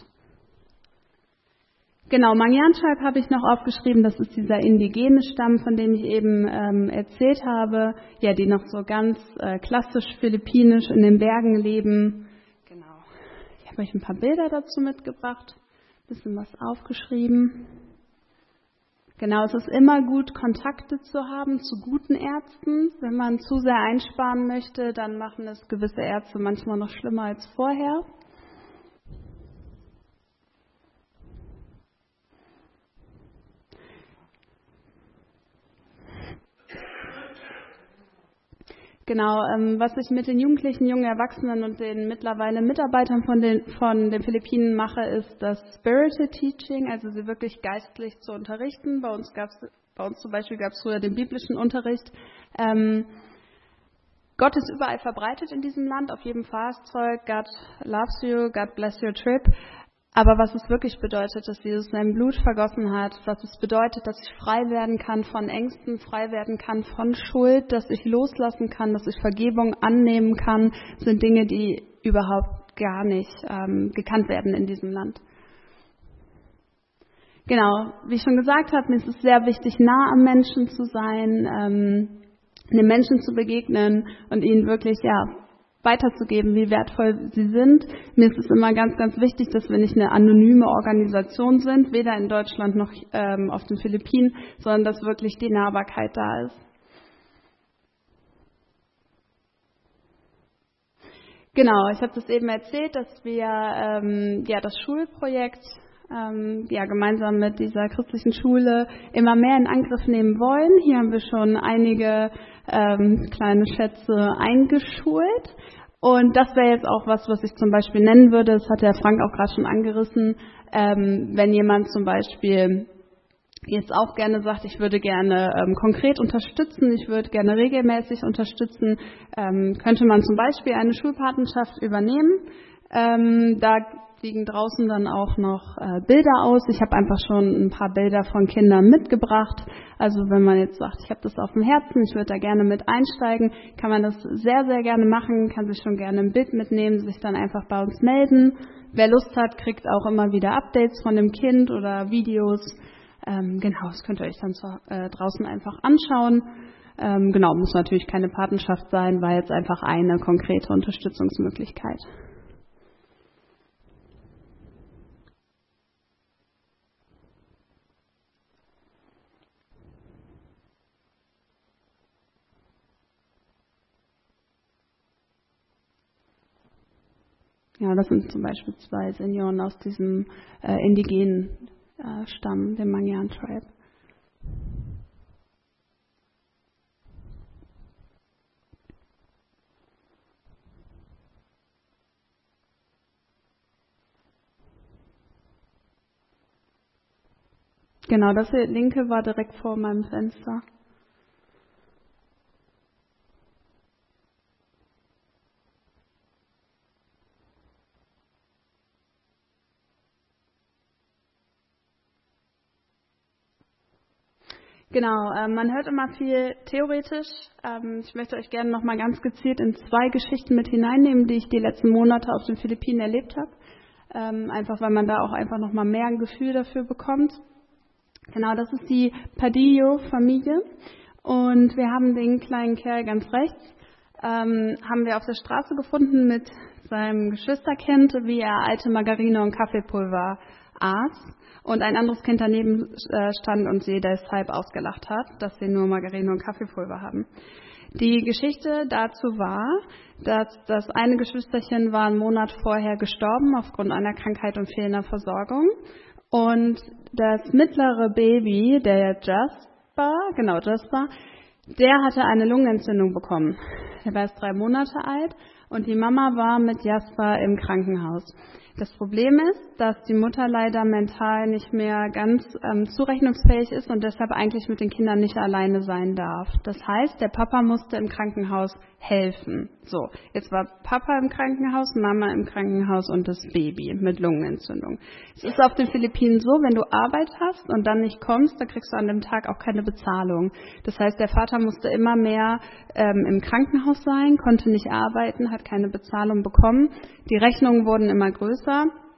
Genau, Mangyan-Tribe habe ich noch aufgeschrieben, das ist dieser indigene Stamm, von dem ich eben ähm, erzählt habe, ja, die noch so ganz äh, klassisch philippinisch in den Bergen leben. Genau. Ich habe euch ein paar Bilder dazu mitgebracht, ein bisschen was aufgeschrieben. Genau, es ist immer gut, Kontakte zu haben zu guten Ärzten. Wenn man zu sehr einsparen möchte, dann machen es gewisse Ärzte manchmal noch schlimmer als vorher. Genau, ähm, was ich mit den Jugendlichen, jungen Erwachsenen und den mittlerweile Mitarbeitern von den, von den Philippinen mache, ist das Spiritual Teaching, also sie wirklich geistlich zu unterrichten. Bei uns gab's, bei uns zum Beispiel gab es früher den biblischen Unterricht. Ähm, Gott ist überall verbreitet in diesem Land, auf jedem Fahrzeug. God loves you, God bless your trip. Aber was es wirklich bedeutet, dass Jesus sein Blut vergossen hat, was es bedeutet, dass ich frei werden kann von Ängsten, frei werden kann von Schuld, dass ich loslassen kann, dass ich Vergebung annehmen kann, sind Dinge, die überhaupt gar nicht ähm, gekannt werden in diesem Land. Genau, wie ich schon gesagt habe, mir ist es sehr wichtig, nah am Menschen zu sein, ähm, den Menschen zu begegnen und ihnen wirklich, ja, weiterzugeben, wie wertvoll sie sind. Mir ist es immer ganz, ganz wichtig, dass wir nicht eine anonyme Organisation sind, weder in Deutschland noch ähm, auf den Philippinen, sondern dass wirklich die Nahbarkeit da ist. Genau, ich habe das eben erzählt, dass wir ähm, ja das Schulprojekt ähm, ja gemeinsam mit dieser christlichen Schule immer mehr in Angriff nehmen wollen. Hier haben wir schon einige ähm, kleine Schätze eingeschult. Und das wäre jetzt auch was, was ich zum Beispiel nennen würde, das hat der Frank auch gerade schon angerissen, ähm, wenn jemand zum Beispiel jetzt auch gerne sagt, ich würde gerne ähm, konkret unterstützen, ich würde gerne regelmäßig unterstützen, ähm, könnte man zum Beispiel eine Schulpatenschaft übernehmen. Ähm, da liegen draußen dann auch noch äh, Bilder aus. Ich habe einfach schon ein paar Bilder von Kindern mitgebracht. Also wenn man jetzt sagt, ich habe das auf dem Herzen, ich würde da gerne mit einsteigen, kann man das sehr, sehr gerne machen, kann sich schon gerne ein Bild mitnehmen, sich dann einfach bei uns melden. Wer Lust hat, kriegt auch immer wieder Updates von dem Kind oder Videos. Ähm, genau, das könnt ihr euch dann zu, äh, draußen einfach anschauen. Ähm, genau, muss natürlich keine Patenschaft sein, war jetzt einfach eine konkrete Unterstützungsmöglichkeit. Ja, das sind zum Beispiel zwei Senioren aus diesem äh, indigenen äh, Stamm, dem Mangyan Tribe. Genau, das hier linke war direkt vor meinem Fenster. Genau, äh, man hört immer viel theoretisch. Ähm, ich möchte euch gerne noch mal ganz gezielt in zwei Geschichten mit hineinnehmen, die ich die letzten Monate auf den Philippinen erlebt habe. Ähm, einfach, weil man da auch einfach noch mal mehr ein Gefühl dafür bekommt. Genau, das ist die Padillo-Familie. Und wir haben den kleinen Kerl ganz rechts, ähm, haben wir auf der Straße gefunden mit seinem Geschwisterkind, wie er alte Margarine und Kaffeepulver aß. Und ein anderes Kind daneben stand und sie deshalb ausgelacht hat, dass sie nur Margarine und Kaffeepulver haben. Die Geschichte dazu war, dass das eine Geschwisterchen war einen Monat vorher gestorben aufgrund einer Krankheit und fehlender Versorgung. Und das mittlere Baby, der Jasper, genau Jasper, der hatte eine Lungenentzündung bekommen. Er war erst drei Monate alt und die Mama war mit Jasper im Krankenhaus. Das Problem ist, dass die Mutter leider mental nicht mehr ganz ähm, zurechnungsfähig ist und deshalb eigentlich mit den Kindern nicht alleine sein darf. Das heißt, der Papa musste im Krankenhaus helfen. So, jetzt war Papa im Krankenhaus, Mama im Krankenhaus und das Baby mit Lungenentzündung. Es ist auf den Philippinen so, wenn du Arbeit hast und dann nicht kommst, dann kriegst du an dem Tag auch keine Bezahlung. Das heißt, der Vater musste immer mehr ähm, im Krankenhaus sein, konnte nicht arbeiten, hat keine Bezahlung bekommen. Die Rechnungen wurden immer größer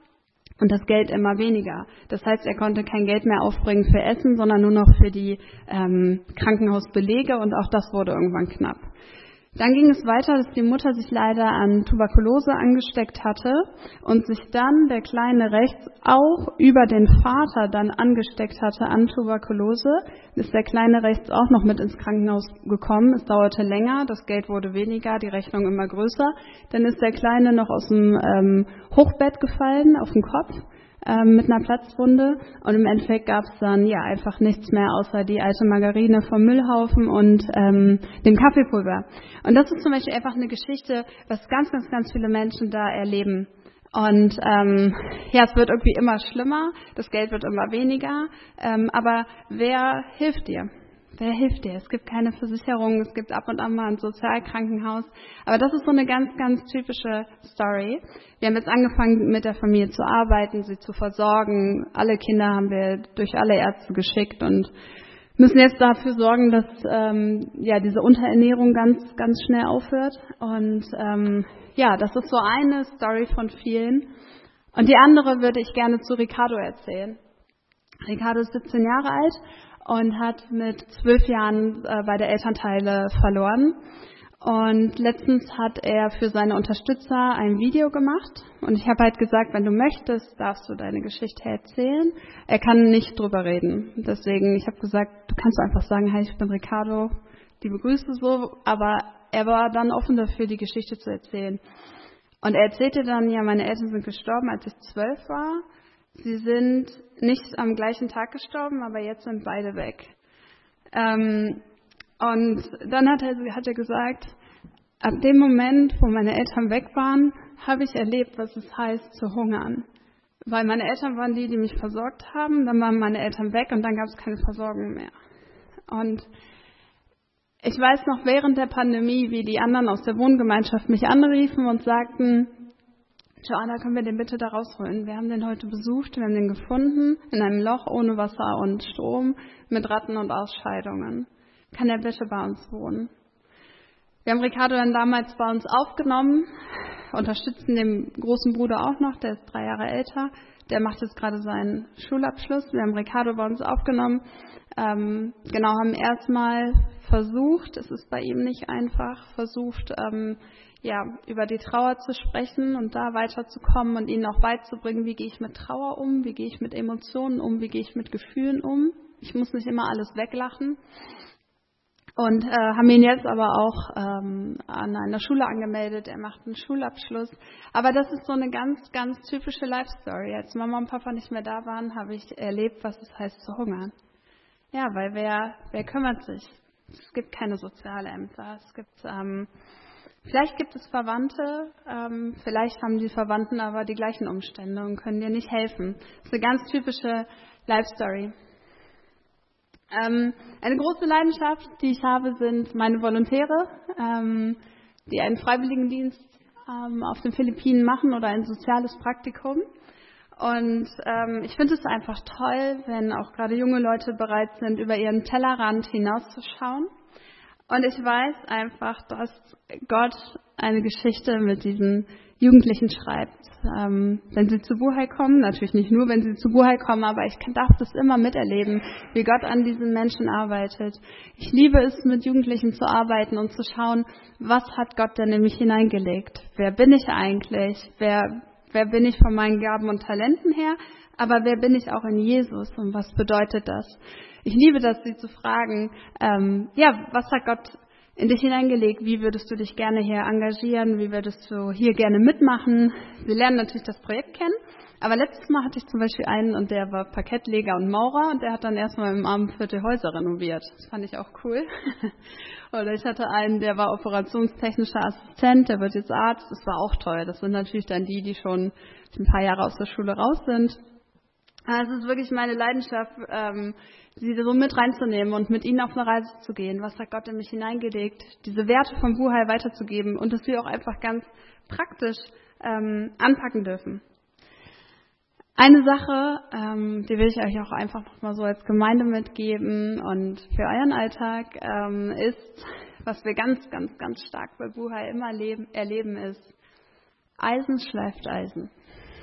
und das Geld immer weniger. Das heißt, er konnte kein Geld mehr aufbringen für Essen, sondern nur noch für die ähm, Krankenhausbelege und auch das wurde irgendwann knapp. Dann ging es weiter, dass die Mutter sich leider an Tuberkulose angesteckt hatte und sich dann der Kleine rechts auch über den Vater dann angesteckt hatte an Tuberkulose. Ist der Kleine rechts auch noch mit ins Krankenhaus gekommen. Es dauerte länger, das Geld wurde weniger, die Rechnung immer größer. Dann ist der Kleine noch aus dem ähm, Hochbett gefallen, auf den Kopf. ähm, mit einer Platzwunde. Und im Endeffekt gab es dann ja einfach nichts mehr außer die alte Margarine vom Müllhaufen und ähm, dem Kaffeepulver. Und das ist zum Beispiel einfach eine Geschichte, was ganz, ganz, ganz viele Menschen da erleben. Und ähm, ja, es wird irgendwie immer schlimmer, das Geld wird immer weniger, ähm, aber wer hilft dir? Wer hilft dir? Es gibt keine Versicherung, es gibt ab und an mal ein Sozialkrankenhaus, aber das ist so eine ganz, ganz typische Story. Wir haben jetzt angefangen, mit der Familie zu arbeiten, sie zu versorgen. Alle Kinder haben wir durch alle Ärzte geschickt und müssen jetzt dafür sorgen, dass ähm, ja diese Unterernährung ganz, ganz schnell aufhört. Und ähm, ja, das ist so eine Story von vielen. Und die andere würde ich gerne zu Ricardo erzählen. Ricardo ist siebzehn Jahre alt und hat mit zwölf Jahren äh, beide Elternteile verloren. Und letztens hat er für seine Unterstützer ein Video gemacht. Und ich habe halt gesagt, wenn du möchtest, darfst du deine Geschichte erzählen. Er kann nicht drüber reden. Deswegen, ich habe gesagt, du kannst einfach sagen, hi, ich bin Ricardo, liebe Grüße so. Aber er war dann offen dafür, die Geschichte zu erzählen. Und er erzählte dann, ja, meine Eltern sind gestorben, als ich zwölf war. Sie sind nicht am gleichen Tag gestorben, aber jetzt sind beide weg. Ähm, und dann hat er, hat er gesagt, ab dem Moment, wo meine Eltern weg waren, habe ich erlebt, was es heißt, zu hungern. Weil meine Eltern waren die, die mich versorgt haben, dann waren meine Eltern weg und dann gab es keine Versorgung mehr. Und ich weiß noch während der Pandemie, wie die anderen aus der Wohngemeinschaft mich anriefen und sagten, Joanna, können wir den bitte da rausholen? Wir haben den heute besucht, wir haben den gefunden, in einem Loch ohne Wasser und Strom, mit Ratten und Ausscheidungen. Kann er bitte bei uns wohnen? Wir haben Ricardo dann damals bei uns aufgenommen, unterstützen den großen Bruder auch noch, der ist drei Jahre älter, der macht jetzt gerade seinen Schulabschluss. Wir haben Ricardo bei uns aufgenommen, ähm, genau, haben erstmal versucht, es ist bei ihm nicht einfach, versucht, ähm, ja, über die Trauer zu sprechen und da weiterzukommen und ihnen auch beizubringen, wie gehe ich mit Trauer um, wie gehe ich mit Emotionen um, wie gehe ich mit Gefühlen um. Ich muss nicht immer alles weglachen. Und äh, haben ihn jetzt aber auch ähm, an einer Schule angemeldet. Er macht einen Schulabschluss. Aber das ist so eine ganz, ganz typische Life-Story. Als Mama und Papa nicht mehr da waren, habe ich erlebt, was es heißt zu hungern. Ja, weil wer, wer kümmert sich? Es gibt keine Sozialämter. Es gibt, ähm, vielleicht gibt es Verwandte. Ähm, vielleicht haben die Verwandten aber die gleichen Umstände und können dir nicht helfen. Das ist eine ganz typische Life-Story. Ähm, eine große Leidenschaft, die ich habe, sind meine Volontäre, ähm, die einen Freiwilligendienst ähm, auf den Philippinen machen oder ein soziales Praktikum. Und ähm, ich finde es einfach toll, wenn auch gerade junge Leute bereit sind, über ihren Tellerrand hinauszuschauen. Und ich weiß einfach, dass Gott eine Geschichte mit diesen Jugendlichen schreibt. Ähm, wenn sie zu Buhai kommen, natürlich nicht nur, wenn sie zu Buhai kommen, aber ich kann, darf das immer miterleben, wie Gott an diesen Menschen arbeitet. Ich liebe es, mit Jugendlichen zu arbeiten und zu schauen, was hat Gott denn in mich hineingelegt? Wer bin ich eigentlich? Wer, wer bin ich von meinen Gaben und Talenten her? Aber wer bin ich auch in Jesus und was bedeutet das? Ich liebe das, sie zu fragen, ähm, ja, was hat Gott in dich hineingelegt? Wie würdest du dich gerne hier engagieren? Wie würdest du hier gerne mitmachen? Wir lernen natürlich das Projekt kennen, aber letztes Mal hatte ich zum Beispiel einen und der war Parkettleger und Maurer und der hat dann erstmal im Armenviertel Häuser renoviert. Das fand ich auch cool. Oder ich hatte einen, der war operationstechnischer Assistent, der wird jetzt Arzt. Das war auch toll. Das sind natürlich dann die, die schon ein paar Jahre aus der Schule raus sind. Also es ist wirklich meine Leidenschaft, ähm, sie so mit reinzunehmen und mit ihnen auf eine Reise zu gehen. Was hat Gott in mich hineingelegt? Diese Werte vom Buhai weiterzugeben und dass wir auch einfach ganz praktisch ähm, anpacken dürfen. Eine Sache, ähm, die will ich euch auch einfach noch mal so als Gemeinde mitgeben und für euren Alltag ähm, ist, was wir ganz, ganz, ganz stark bei Buhai immer leben, erleben, ist, Eisen schleift Eisen.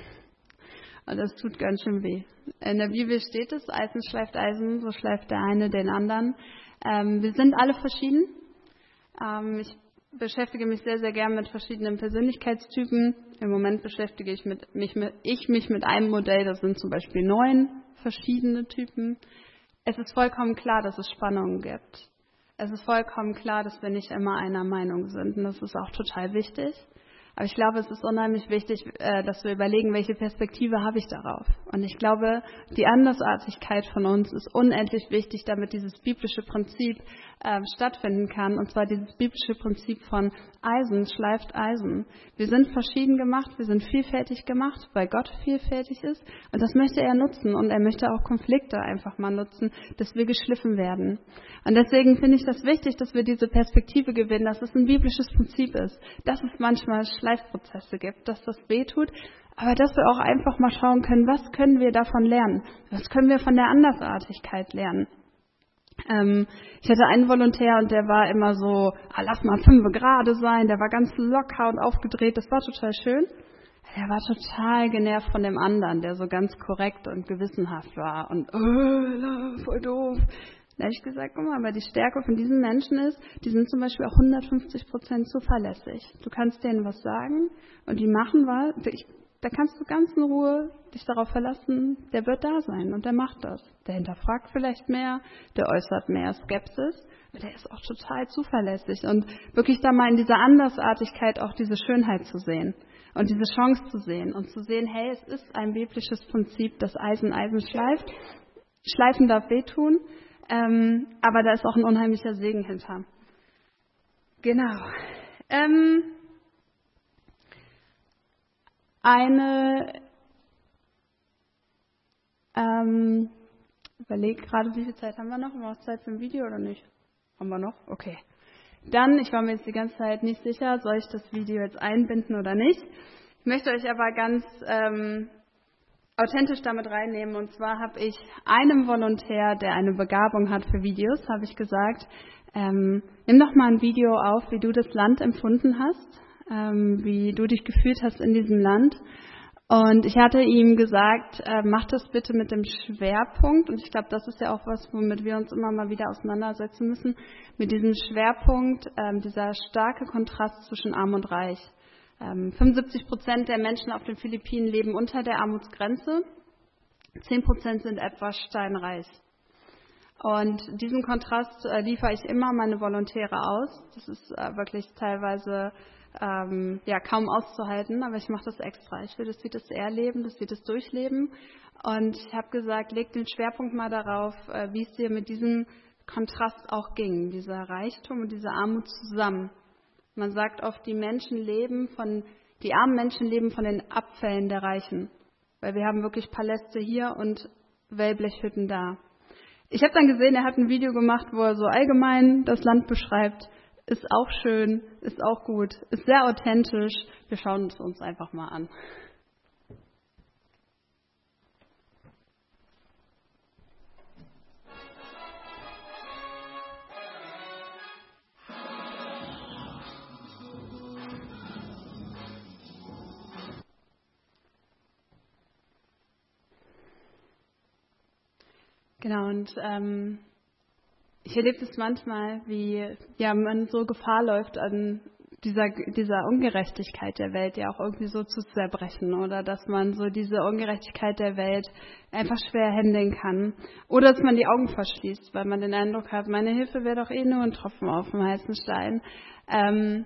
Und das tut ganz schön weh. In der Bibel steht es, Eisen schleift Eisen, so schleift der eine den anderen. Ähm, wir sind alle verschieden. Ähm, ich beschäftige mich sehr, sehr gern mit verschiedenen Persönlichkeitstypen. Im Moment beschäftige ich, mit, mich, mit, ich mich mit einem Modell, das sind zum Beispiel neun verschiedene Typen. Es ist vollkommen klar, dass es Spannungen gibt. Es ist vollkommen klar, dass wir nicht immer einer Meinung sind. Und das ist auch total wichtig. Aber ich glaube, es ist unheimlich wichtig, äh, dass wir überlegen, welche Perspektive habe ich darauf. Und ich glaube, die Andersartigkeit von uns ist unendlich wichtig, damit dieses biblische Prinzip äh, stattfinden kann. Und zwar dieses biblische Prinzip von Eisen schleift Eisen. Wir sind verschieden gemacht, wir sind vielfältig gemacht, weil Gott vielfältig ist. Und das möchte er nutzen. Und er möchte auch Konflikte einfach mal nutzen, dass wir geschliffen werden. Und deswegen finde ich das wichtig, dass wir diese Perspektive gewinnen, dass es ein biblisches Prinzip ist, dass es manchmal Schleifprozesse gibt, dass das wehtut, aber dass wir auch einfach mal schauen können, was können wir davon lernen? Was können wir von der Andersartigkeit lernen? Ähm, ich hatte einen Volontär und der war immer so, ah, lass mal fünf gerade sein, der war ganz locker und aufgedreht, das war total schön. Der war total genervt von dem anderen, der so ganz korrekt und gewissenhaft war und oh, voll doof. Da habe ich gesagt, guck mal, aber die Stärke von diesen Menschen ist, die sind zum Beispiel auch hundertfünfzig Prozent zuverlässig. Du kannst denen was sagen und die machen was. Da kannst du ganz in Ruhe dich darauf verlassen, der wird da sein und der macht das. Der hinterfragt vielleicht mehr, der äußert mehr Skepsis, aber der ist auch total zuverlässig. Und wirklich da mal in dieser Andersartigkeit auch diese Schönheit zu sehen und diese Chance zu sehen und zu sehen, hey, es ist ein biblisches Prinzip, dass Eisen Eisen schleift. Schleifen darf wehtun. Ähm, aber da ist auch ein unheimlicher Segen hinter. Genau. Ähm, eine, ähm, überlege gerade, wie viel Zeit haben wir noch? Haben wir noch Zeit für ein Video oder nicht? Haben wir noch? Okay. Dann, ich war mir jetzt die ganze Zeit nicht sicher, soll ich das Video jetzt einbinden oder nicht. Ich möchte euch aber ganz ähm, authentisch damit reinnehmen. Und zwar habe ich einem Volontär, der eine Begabung hat für Videos, habe ich gesagt, ähm, nimm doch mal ein Video auf, wie du das Land empfunden hast, ähm, wie du dich gefühlt hast in diesem Land. Und ich hatte ihm gesagt, äh, mach das bitte mit dem Schwerpunkt. Und ich glaube, das ist ja auch was, womit wir uns immer mal wieder auseinandersetzen müssen, mit diesem Schwerpunkt, ähm, dieser starke Kontrast zwischen Arm und Reich. fünfundsiebzig Prozent der Menschen auf den Philippinen leben unter der Armutsgrenze, zehn Prozent sind etwa steinreich. Und diesen Kontrast äh, liefere ich immer meine Volontäre aus. Das ist äh, wirklich teilweise ähm, ja, kaum auszuhalten, aber ich mache das extra. Ich will, dass sie das erleben, dass sie das durchleben. Und ich habe gesagt, leg den Schwerpunkt mal darauf, äh, wie es dir mit diesem Kontrast auch ging, dieser Reichtum und diese Armut zusammen. Man sagt oft, die Menschen leben von, die armen Menschen leben von den Abfällen der Reichen. Weil wir haben wirklich Paläste hier und Wellblechhütten da. Ich habe dann gesehen, er hat ein Video gemacht, wo er so allgemein das Land beschreibt. Ist auch schön, ist auch gut, ist sehr authentisch. Wir schauen es uns einfach mal an. Genau, und ähm, ich erlebe das manchmal, wie ja, man so Gefahr läuft, an dieser, dieser Ungerechtigkeit der Welt ja auch irgendwie so zu zerbrechen oder dass man so diese Ungerechtigkeit der Welt einfach schwer handeln kann. Oder dass man die Augen verschließt, weil man den Eindruck hat, meine Hilfe wäre doch eh nur ein Tropfen auf dem heißen Stein. Ähm,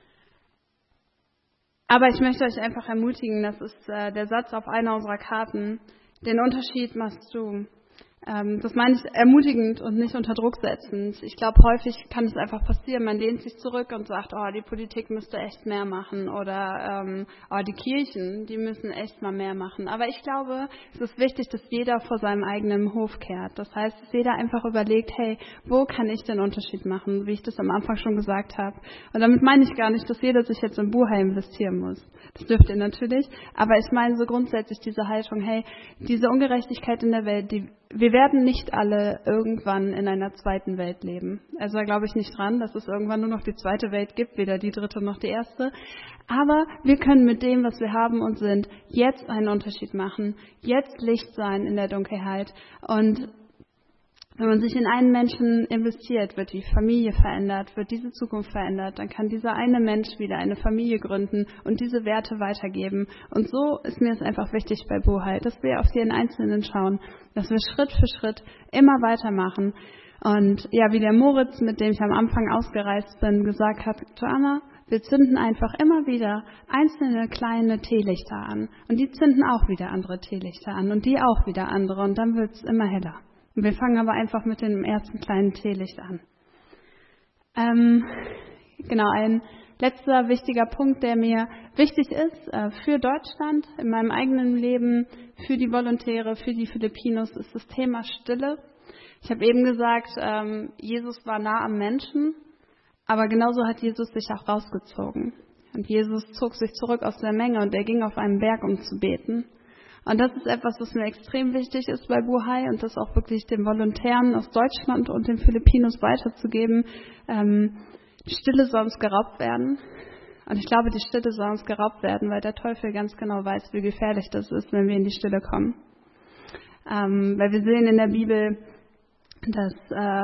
aber ich möchte euch einfach ermutigen, das ist äh, der Satz auf einer unserer Karten, den Unterschied machst du. Das meine ich ermutigend und nicht unter Druck setzend. Ich glaube, häufig kann es einfach passieren, man lehnt sich zurück und sagt, oh, die Politik müsste echt mehr machen oder ähm, oh, die Kirchen, die müssen echt mal mehr machen. Aber ich glaube, es ist wichtig, dass jeder vor seinem eigenen Hof kehrt. Das heißt, dass jeder einfach überlegt, hey, wo kann ich den Unterschied machen, wie ich das am Anfang schon gesagt habe. Und damit meine ich gar nicht, dass jeder sich jetzt in Buha investieren muss. Das dürft ihr natürlich. Aber ich meine so grundsätzlich diese Haltung, hey, diese Ungerechtigkeit in der Welt, die wir werden nicht alle irgendwann in einer zweiten Welt leben. Also da glaube ich nicht dran, dass es irgendwann nur noch die zweite Welt gibt, weder die dritte noch die erste. Aber wir können mit dem, was wir haben und sind, jetzt einen Unterschied machen, jetzt Licht sein in der Dunkelheit. Und wenn man sich in einen Menschen investiert, wird die Familie verändert, wird diese Zukunft verändert, dann kann dieser eine Mensch wieder eine Familie gründen und diese Werte weitergeben. Und so ist mir es einfach wichtig bei Buhai, dass wir auf jeden Einzelnen schauen, dass wir Schritt für Schritt immer weitermachen. Und ja, wie der Moritz, mit dem ich am Anfang ausgereist bin, gesagt hat, Joanna, Wir zünden einfach immer wieder einzelne kleine Teelichter an. Und die zünden auch wieder andere Teelichter an und die auch wieder andere. Und dann wird es immer heller. Und wir fangen aber einfach mit dem ersten kleinen Teelicht an. Ähm, genau, ein letzter wichtiger Punkt, der mir wichtig ist äh, für Deutschland, in meinem eigenen Leben, für die Volontäre, für die Filipinos, ist das Thema Stille. Ich habe eben gesagt, ähm, Jesus war nah am Menschen, aber genauso hat Jesus sich auch rausgezogen. Und Jesus zog sich zurück aus der Menge und er ging auf einen Berg, um zu beten. Und das ist etwas, was mir extrem wichtig ist bei Buhai und das auch wirklich den Volontären aus Deutschland und den Filipinos weiterzugeben. Ähm, die Stille soll uns geraubt werden. Und ich glaube, die Stille soll uns geraubt werden, weil der Teufel ganz genau weiß, wie gefährlich das ist, wenn wir in die Stille kommen. Ähm, weil wir sehen in der Bibel, dass,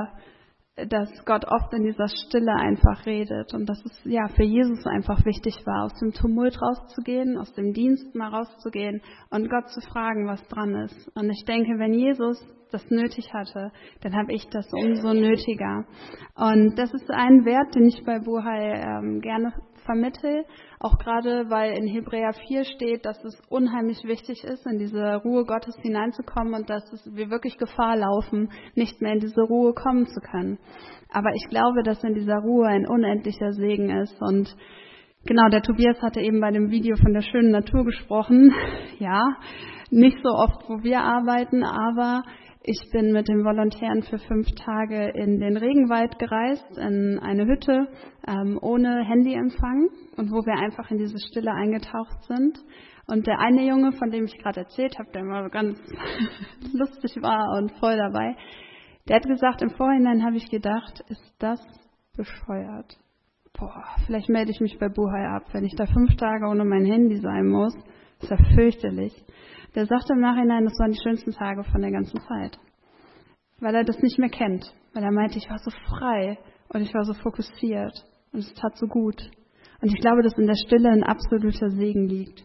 äh, dass Gott oft in dieser Stille einfach redet und dass es ja für Jesus einfach wichtig war, aus dem Tumult rauszugehen, aus dem Dienst mal rauszugehen und Gott zu fragen, was dran ist. Und ich denke, wenn Jesus das nötig hatte, dann habe ich das umso nötiger. Und das ist ein Wert, den ich bei Buhai ähm, gerne vermittle, auch gerade, weil in Hebräer vier steht, dass es unheimlich wichtig ist, in diese Ruhe Gottes hineinzukommen und dass es, wir wirklich Gefahr laufen, nicht mehr in diese Ruhe kommen zu können. Aber ich glaube, dass in dieser Ruhe ein unendlicher Segen ist und genau, der Tobias hatte eben bei dem Video von der schönen Natur gesprochen. Ja, nicht so oft, wo wir arbeiten, aber ich bin mit den Volontären für fünf Tage in den Regenwald gereist, in eine Hütte ähm, ohne Handyempfang und wo wir einfach in diese Stille eingetaucht sind. Und der eine Junge, von dem ich gerade erzählt habe, der immer ganz lustig war und voll dabei, der hat gesagt, im Vorhinein habe ich gedacht, ist das bescheuert? Boah, vielleicht melde ich mich bei Buhai ab, wenn ich da fünf Tage ohne mein Handy sein muss. Das ist ja fürchterlich. Der sagte im Nachhinein, das waren die schönsten Tage von der ganzen Zeit. Weil er das nicht mehr kennt. Weil er meinte, ich war so frei und ich war so fokussiert. Und es tat so gut. Und ich glaube, dass in der Stille ein absoluter Segen liegt.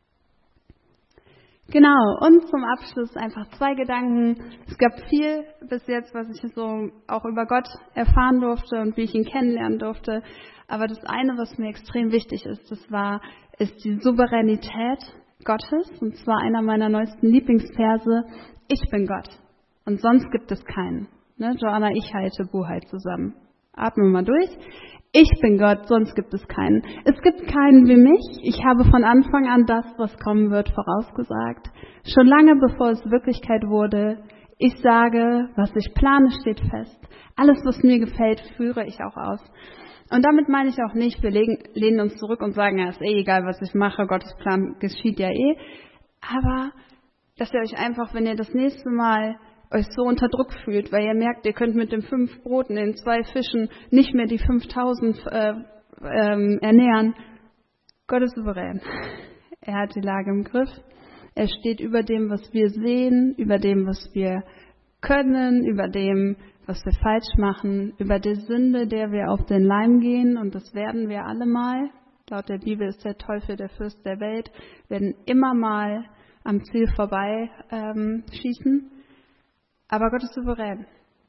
Genau, und zum Abschluss einfach zwei Gedanken. Es gab viel bis jetzt, was ich so auch über Gott erfahren durfte und wie ich ihn kennenlernen durfte. Aber das eine, was mir extrem wichtig ist, das war, ist die Souveränität Gottes. Und zwar einer meiner neuesten Lieblingsverse. Ich bin Gott. Und sonst gibt es keinen. Ne? Joanna, ich halte Buhai zusammen. Atmen wir mal durch. Ich bin Gott, sonst gibt es keinen. Es gibt keinen wie mich. Ich habe von Anfang an das, was kommen wird, vorausgesagt. Schon lange bevor es Wirklichkeit wurde. Ich sage, was ich plane, steht fest. Alles, was mir gefällt, führe ich auch aus. Und damit meine ich auch nicht, wir legen, lehnen uns zurück und sagen, ja, ist eh egal, was ich mache, Gottes Plan geschieht ja eh. Aber, dass ihr euch einfach, wenn ihr das nächste Mal euch so unter Druck fühlt, weil ihr merkt, ihr könnt mit den fünf Broten, den zwei Fischen nicht mehr die fünftausend äh, ähm, ernähren. Gott ist souverän. Er hat die Lage im Griff. Er steht über dem, was wir sehen, über dem, was wir können, über dem, was wir falsch machen, über die Sünde, der wir auf den Leim gehen. Und das werden wir alle mal. Laut der Bibel ist der Teufel der Fürst der Welt. Wir werden immer mal am Ziel vorbei ähm, schießen. Aber Gott ist souverän.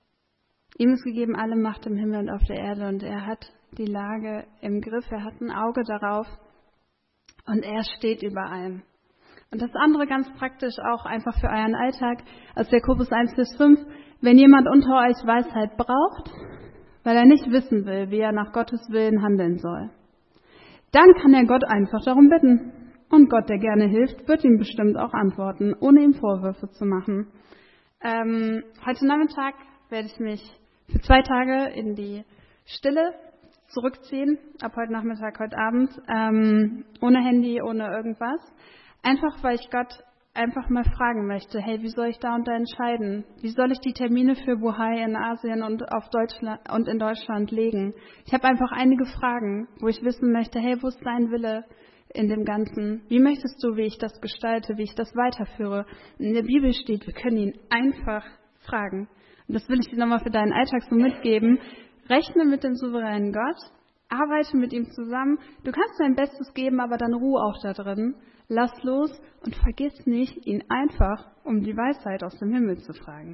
Ihm ist gegeben alle Macht im Himmel und auf der Erde und er hat die Lage im Griff, er hat ein Auge darauf und er steht über allem. Und das andere ganz praktisch auch einfach für euren Alltag aus Jakobus eins Vers fünf, wenn jemand unter euch Weisheit braucht, weil er nicht wissen will, wie er nach Gottes Willen handeln soll, dann kann er Gott einfach darum bitten. Und Gott, der gerne hilft, wird ihm bestimmt auch antworten, ohne ihm Vorwürfe zu machen. Ähm, heute Nachmittag werde ich mich für zwei Tage in die Stille zurückziehen, ab heute Nachmittag, heute Abend, ähm, ohne Handy, ohne irgendwas. Einfach, weil ich Gott einfach mal fragen möchte, hey, wie soll ich da und da entscheiden? Wie soll ich die Termine für Buhai in Asien und, auf Deutschland, und in Deutschland legen? Ich habe einfach einige Fragen, wo ich wissen möchte, hey, wo ist dein Wille in dem Ganzen? Wie möchtest du, wie ich das gestalte, wie ich das weiterführe? In der Bibel steht, wir können ihn einfach fragen. Und das will ich dir nochmal für deinen Alltag so mitgeben. Rechne mit dem souveränen Gott, arbeite mit ihm zusammen. Du kannst dein Bestes geben, aber dann ruhe auch da drin. Lass los und vergiss nicht, ihn einfach um die Weisheit aus dem Himmel zu fragen.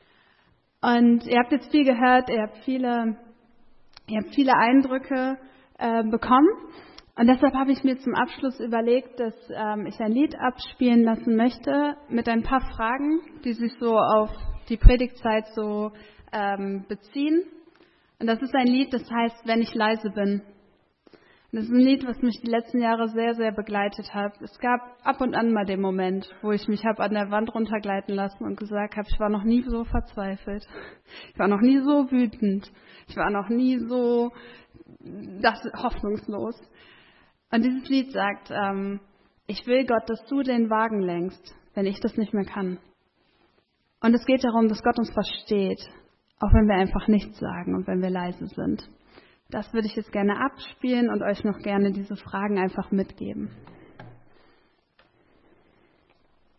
Und ihr habt jetzt viel gehört, ihr habt viele, ihr habt viele Eindrücke äh, bekommen. Und deshalb habe ich mir zum Abschluss überlegt, dass ähm, ich ein Lied abspielen lassen möchte mit ein paar Fragen, die sich so auf die Predigtzeit so ähm, beziehen. Und das ist ein Lied, das heißt, wenn ich leise bin. Und das ist ein Lied, was mich die letzten Jahre sehr, sehr begleitet hat. Es gab ab und an mal den Moment, wo ich mich habe an der Wand runtergleiten lassen und gesagt habe, ich war noch nie so verzweifelt. Ich war noch nie so wütend. Ich war noch nie so das, hoffnungslos. Und dieses Lied sagt, ähm, ich will Gott, dass du den Wagen lenkst, wenn ich das nicht mehr kann. Und es geht darum, dass Gott uns versteht, auch wenn wir einfach nichts sagen und wenn wir leise sind. Das würde ich jetzt gerne abspielen und euch noch gerne diese Fragen einfach mitgeben.